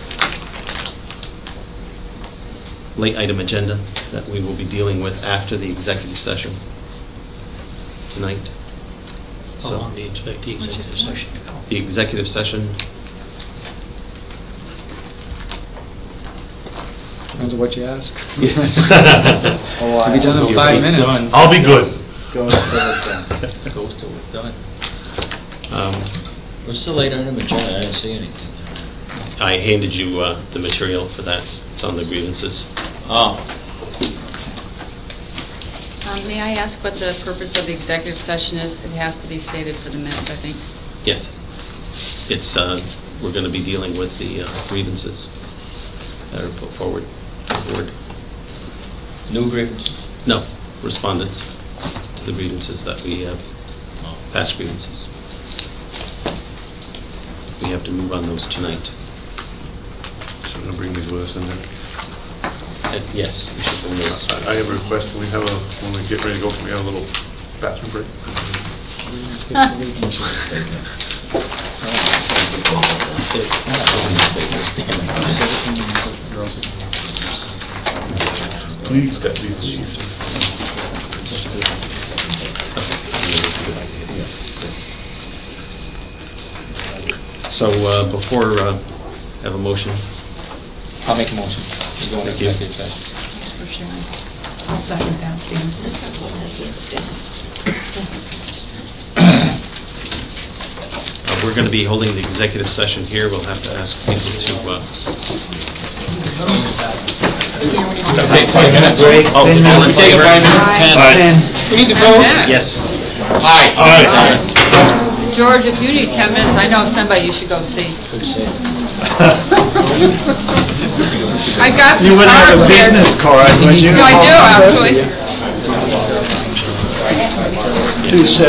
late item agenda that we will be dealing with after the executive session tonight. How So- long do you expect the executive session to go? The executive session, Depends on what you ask. Oh, Can be done in You're five right. minutes. I'll be good. Goes till it's done. Goes till it's done. um, What's the late item agenda? I didn't see anything. I handed you uh, the material for that. It's on the grievances. Oh. Um, may I ask what the purpose of the executive session is? It has to be stated for the minutes, I think. Yes. It's, uh, we're going to be dealing with the uh, grievances that are put forward to the board. New grievances? No, respondents to the grievances that we have, past grievances. We have to move on those tonight. So we're going to bring these with us in there. Uh, Yes, we should bring those. I I have a request, when we have a, when we get ready to go, can we have a little bathroom break? Please, got these. So, uh, before, uh, have a motion, I'll make a motion. We go into Thank you. executive session. For Sharon. I'll second that, Dan. uh, we're going to be holding the executive session here. We'll have to ask people to, uh, Take a five-minute break. Oh, Then all in take a favor? five-minute- Aye. We need to vote? Yes. Aye. Aye. George, if you need ten minutes, I know somebody you should go see. I got You wouldn't have a business card, would you? No, I do, actually. Touche.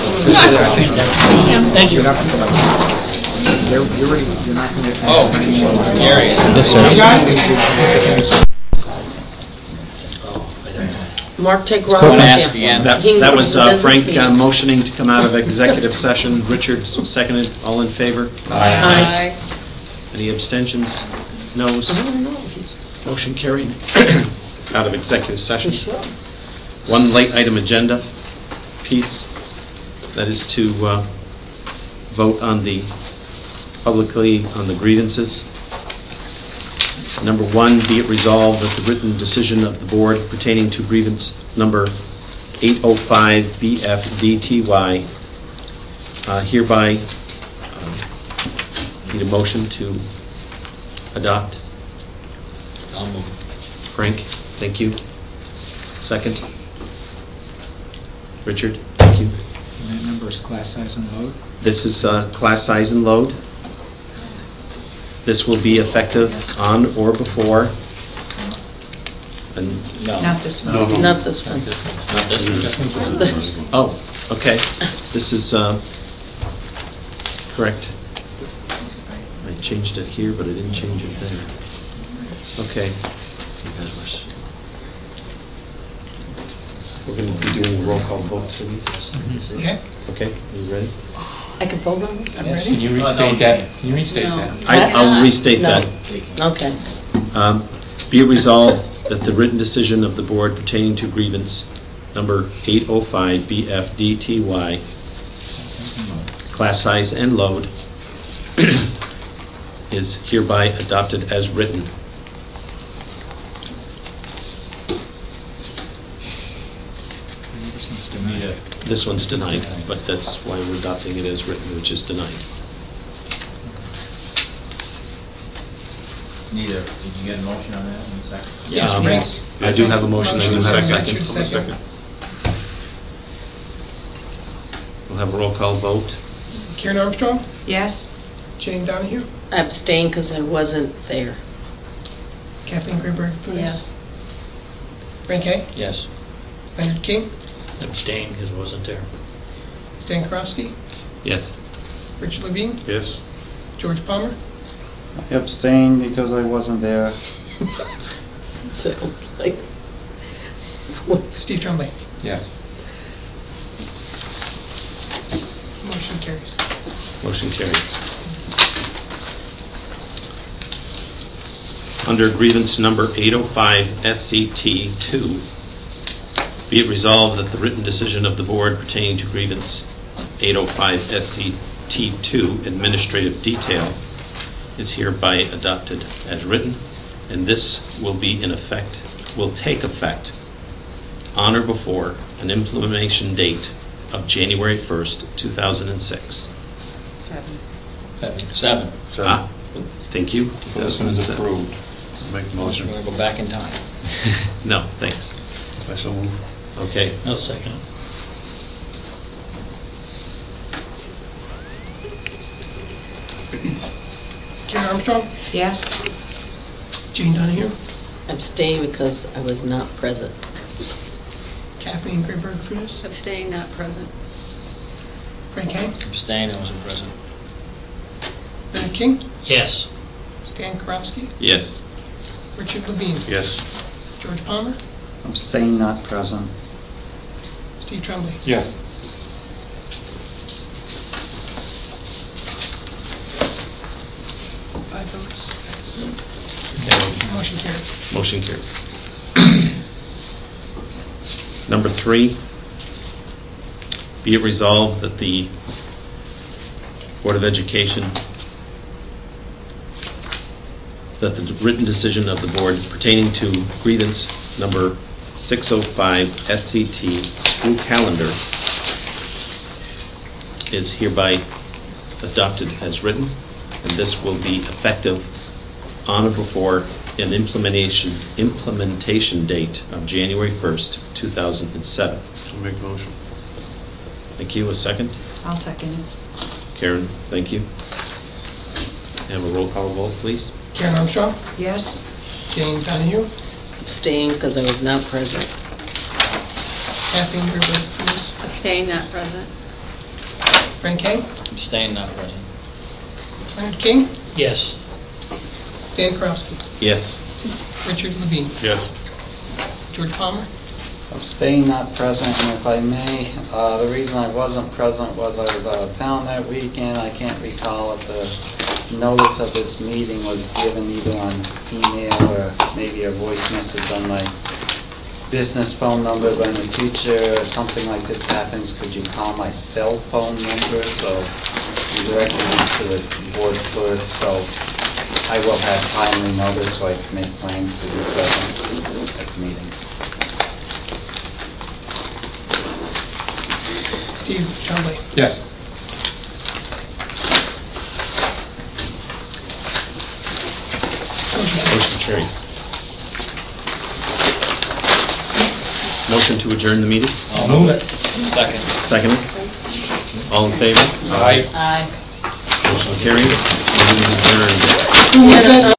Thank you. You're, you're ready. You're not going to... Oh, Gary. Mark, take Rob. Go ask again. That, that was uh, Frank uh, motioning to come out of executive session. Richard seconded. All in favor? Aye. Any abstentions? Noes? Motion carried. Out of executive session. One late item agenda piece. That is to uh, vote on the, publicly on the grievances. Number one, be it resolved that the written decision of the board pertaining to grievance number eight oh five B F D T Y uh, hereby uh, need a motion to adopt. I'll move. Frank, thank you. Second. Richard, thank you. And that number is class size and load? This is uh, class size and load. This will be effective on or before. And No. Not this one. No, no. Not this one. Not this one. Oh, okay. This is uh, correct. I changed it here, but I didn't change it there. Okay. We're going to be doing roll call votes for these. Okay, Okay, are you ready? I can vote on it? I'm Can ready. you restate that? Can you restate No. that? I, I'll restate No. that. Okay. Um, Be it resolved that the written decision of the board pertaining to grievance number eight oh five B F D T Y, class size and load, is hereby adopted as written. This one's denied, but that's why we're adopting it as written, which is denied. Need a, did you get a motion on that in a second? Yes, Um, yes. I do have a motion, I do have a Motion, second. Richard, second. We'll have a roll call vote. Karen Armstrong, Yes? Jane Donahue, Abstain because I wasn't there. Kathleen Greenberg Funes. Yes. Frank Hay, Yes. Leonard King, Abstain because I wasn't there. Stan Karofsky, Yes. Richard Levine, Yes. George Palmer, I abstain because I wasn't there. So, like, Steve Tremblay. Yes. Motion carries. Motion carried. Under grievance number eight oh five S C T two, be it resolved that the written decision of the board pertaining to grievance eight oh five S C T two, administrative detail, is hereby adopted as written, and this will be in effect, will take effect on or before an implementation date of January first, two thousand six. Seven. Seven. Ah, thank you. So this one is approved. Make the Motion, motion. we're going to go back in time. No, thanks. I so move. Okay. I'll second it. Karen Armstrong, Yes? Jane Donahue, abstain because I was not present. Kathleen Greenberg Funes, Abstain, not present. Frank Hay, Abstain, I wasn't present. Leonard King, Yes. Stan Karofsky, Yes. Richard Levine, Yes. George Palmer, Abstain, not present. Steve Tremblay. Yes. Five votes. Okay. Motion carries. Motion carried. Number three, be it resolved that the Board of Education, that the written decision of the board pertaining to grievance number six oh five S C T school calendar is hereby adopted as written, and this will be effective on or before an implementation implementation date of January first, two thousand seven. So make motion. Thank you. A second? I'll second it. Karen, thank you. Have a roll call vote, please. Karen Armstrong, Yes? Jane Donahue, Abstain because I was not present. Kathleen Rivers, please. Abstain, not present. Frank Kay, Abstain, not present. Leonard King, Yes. Dan Karowski, Yes. Richard Levine, Yes. George Palmer. Abstain, not present, and if I may, uh, the reason I wasn't present was I was out of town that weekend. I can't recall if the notice of this meeting was given either on email or maybe a voice message on my business phone number, but in the future, if something like this happens, could you call my cell phone number? So you direct me to the board clerk, so I will have timely notice so I can make plans to be present at the meeting. Steve Tremblay. Yes. Motion carried. Motion to adjourn the meeting? I'll move it. Second. Second. All in favor? Aye. Aye. Motion carried. Meeting adjourned.